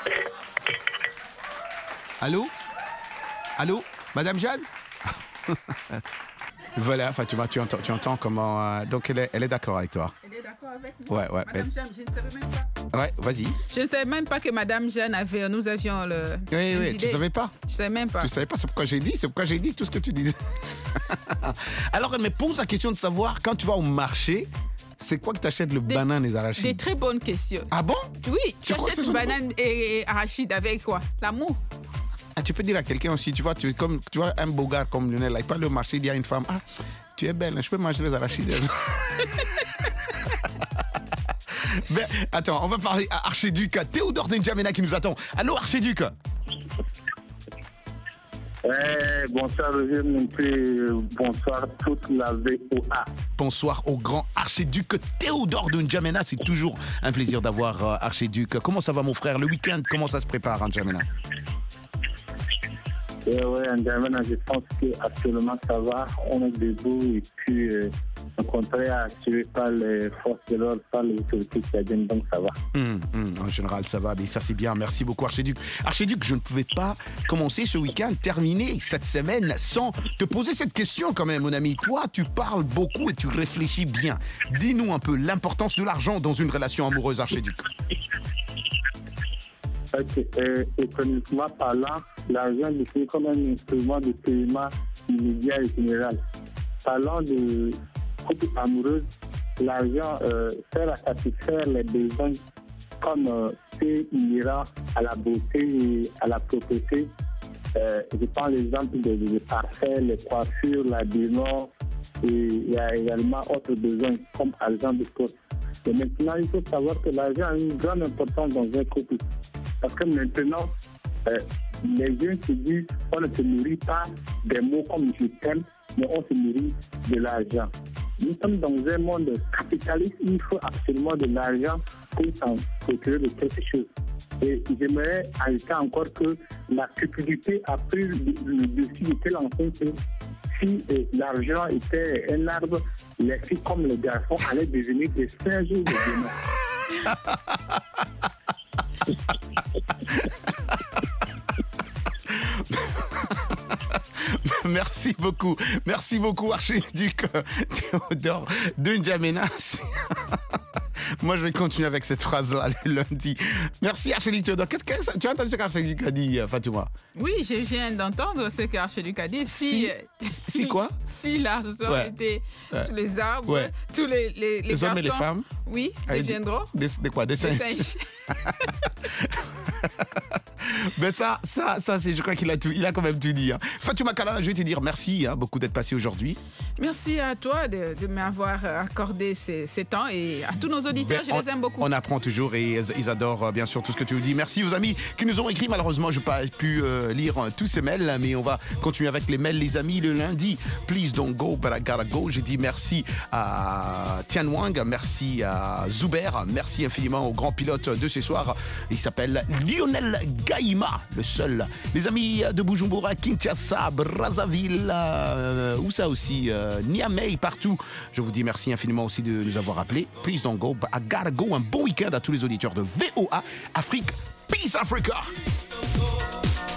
Allô? Allô? Madame Jeanne? Voilà, Fatima, tu entends, tu entends comment... euh, donc, elle est, elle est d'accord avec toi. Elle est d'accord avec moi? Ouais, ouais. Madame elle- Jeanne, je ne savais même pas. Ouais, vas-y. Je ne savais même pas que Madame Jeanne avait... Nous avions le... Oui, mêmes oui, tu idées. savais pas? Je savais même pas. Tu savais pas, c'est pourquoi j'ai dit, c'est pourquoi j'ai dit tout ce que tu disais. Alors, elle me pose la question de savoir, quand tu vas au marché, c'est quoi que tu achètes le banane et les arachides? Des très bonnes questions. Ah bon? Oui, tu crois que ce achètes sont des banane et, et arachide avec quoi? L'amour. Ah, tu peux dire à quelqu'un aussi, tu vois, tu, comme, tu vois un beau gars comme Lionel, là, il parle au marché, il dit à une femme, ah, tu es belle, je peux manger les arachides. Ben, attends, on va parler à Archiduc Théodore N'Djamena qui nous attend. Allô, Archiduc? Ouais, bonsoir Roger Monté, bonsoir toute la V O A. Bonsoir au grand Archiduc Théodore N'Djamena, c'est toujours un plaisir d'avoir euh, Archiduc. Comment ça va mon frère? Le week-end, comment ça se prépare, N'Djamena? Ouais, ouais, N'Djamena, je pense qu'actuellement ça va, on est debout et puis euh, le contraire assuré par les forces de l'ordre, par les autorités tchadiennes, donc ça va. Hum, hum, en général, ça va, mais ça c'est bien. Merci beaucoup, Archiduc. Archiduc, je ne pouvais pas commencer ce week-end, terminer cette semaine sans te poser cette question quand même, mon ami. Toi, tu parles beaucoup et tu réfléchis bien. Dis-nous un peu l'importance de l'argent dans une relation amoureuse, Archiduc. Ok, euh, économiquement parlant, l'argent est défini comme un instrument de paiement immédiat et général. Parlant de couple amoureuse, l'argent euh, sert à satisfaire les besoins comme euh, ceux inhérents à la beauté et à la propreté. Euh, je prends l'exemple des de parfums, les coiffures, l'habillement, et il y a également autres besoins comme argent de sport. Et maintenant, il faut savoir que l'argent a une grande importance dans un couple. Parce que maintenant, euh, les jeunes se disent on ne se nourrit pas des mots comme je t'aime, mais on se nourrit de l'argent. Nous sommes dans un monde capitaliste, il faut absolument de l'argent pour s'en procurer de quelque chose. Et j'aimerais ajouter encore que la cupidité a pris le, le dessus de telle enseigne que si euh, l'argent était un arbre, les filles comme les garçons allaient devenir des singes de demain. Merci beaucoup. Merci beaucoup, Archiduc Théodore N'Djamena. Moi, je vais continuer avec cette phrase-là le lundi. Merci, Archiduc Théodore. Qu'est-ce que ça- tu as entendu ce qu'Archiduc a dit, Fatouma? Oui, je viens d'entendre ce qu'Archiduc a dit. Si, Si- si quoi? Si l'argent Ouais. était Ouais. sur les arbres, Ouais. tous les, les, Les hommes et les garçons, femmes? oui, Ah, il dit- deviendront Des, des quoi? Des des singes? singes. Ben ça, ça, ça c'est, je crois qu'il a tout, il a quand même tout dit. Hein. Fatouma Kalala, je vais te dire merci hein, beaucoup d'être passé aujourd'hui. Merci à toi de, de m'avoir accordé ces, ces temps et à tous nos auditeurs, Ben, je on, les aime beaucoup. On apprend toujours et ils, ils adorent euh, bien sûr tout ce que tu nous dis. Merci aux amis qui nous ont écrit. Malheureusement, je n'ai pas pu euh, lire euh, tous ces mails, mais on va continuer avec les mails, les amis, le lundi. Please don't go, but I gotta go. J'ai dit merci à Tian Wang, merci à Zuber, merci infiniment au grand pilote de ce soir. Il s'appelle Lionel Gaïma, le seul. Les amis de Bujumbura, Kinshasa, Brazzaville, euh, où ça aussi, euh, Niamey, partout. Je vous dis merci infiniment aussi de nous avoir appelés. Please don't go, but I gotta go. Un bon week-end à tous les auditeurs de V O A Afrique. Peace Africa!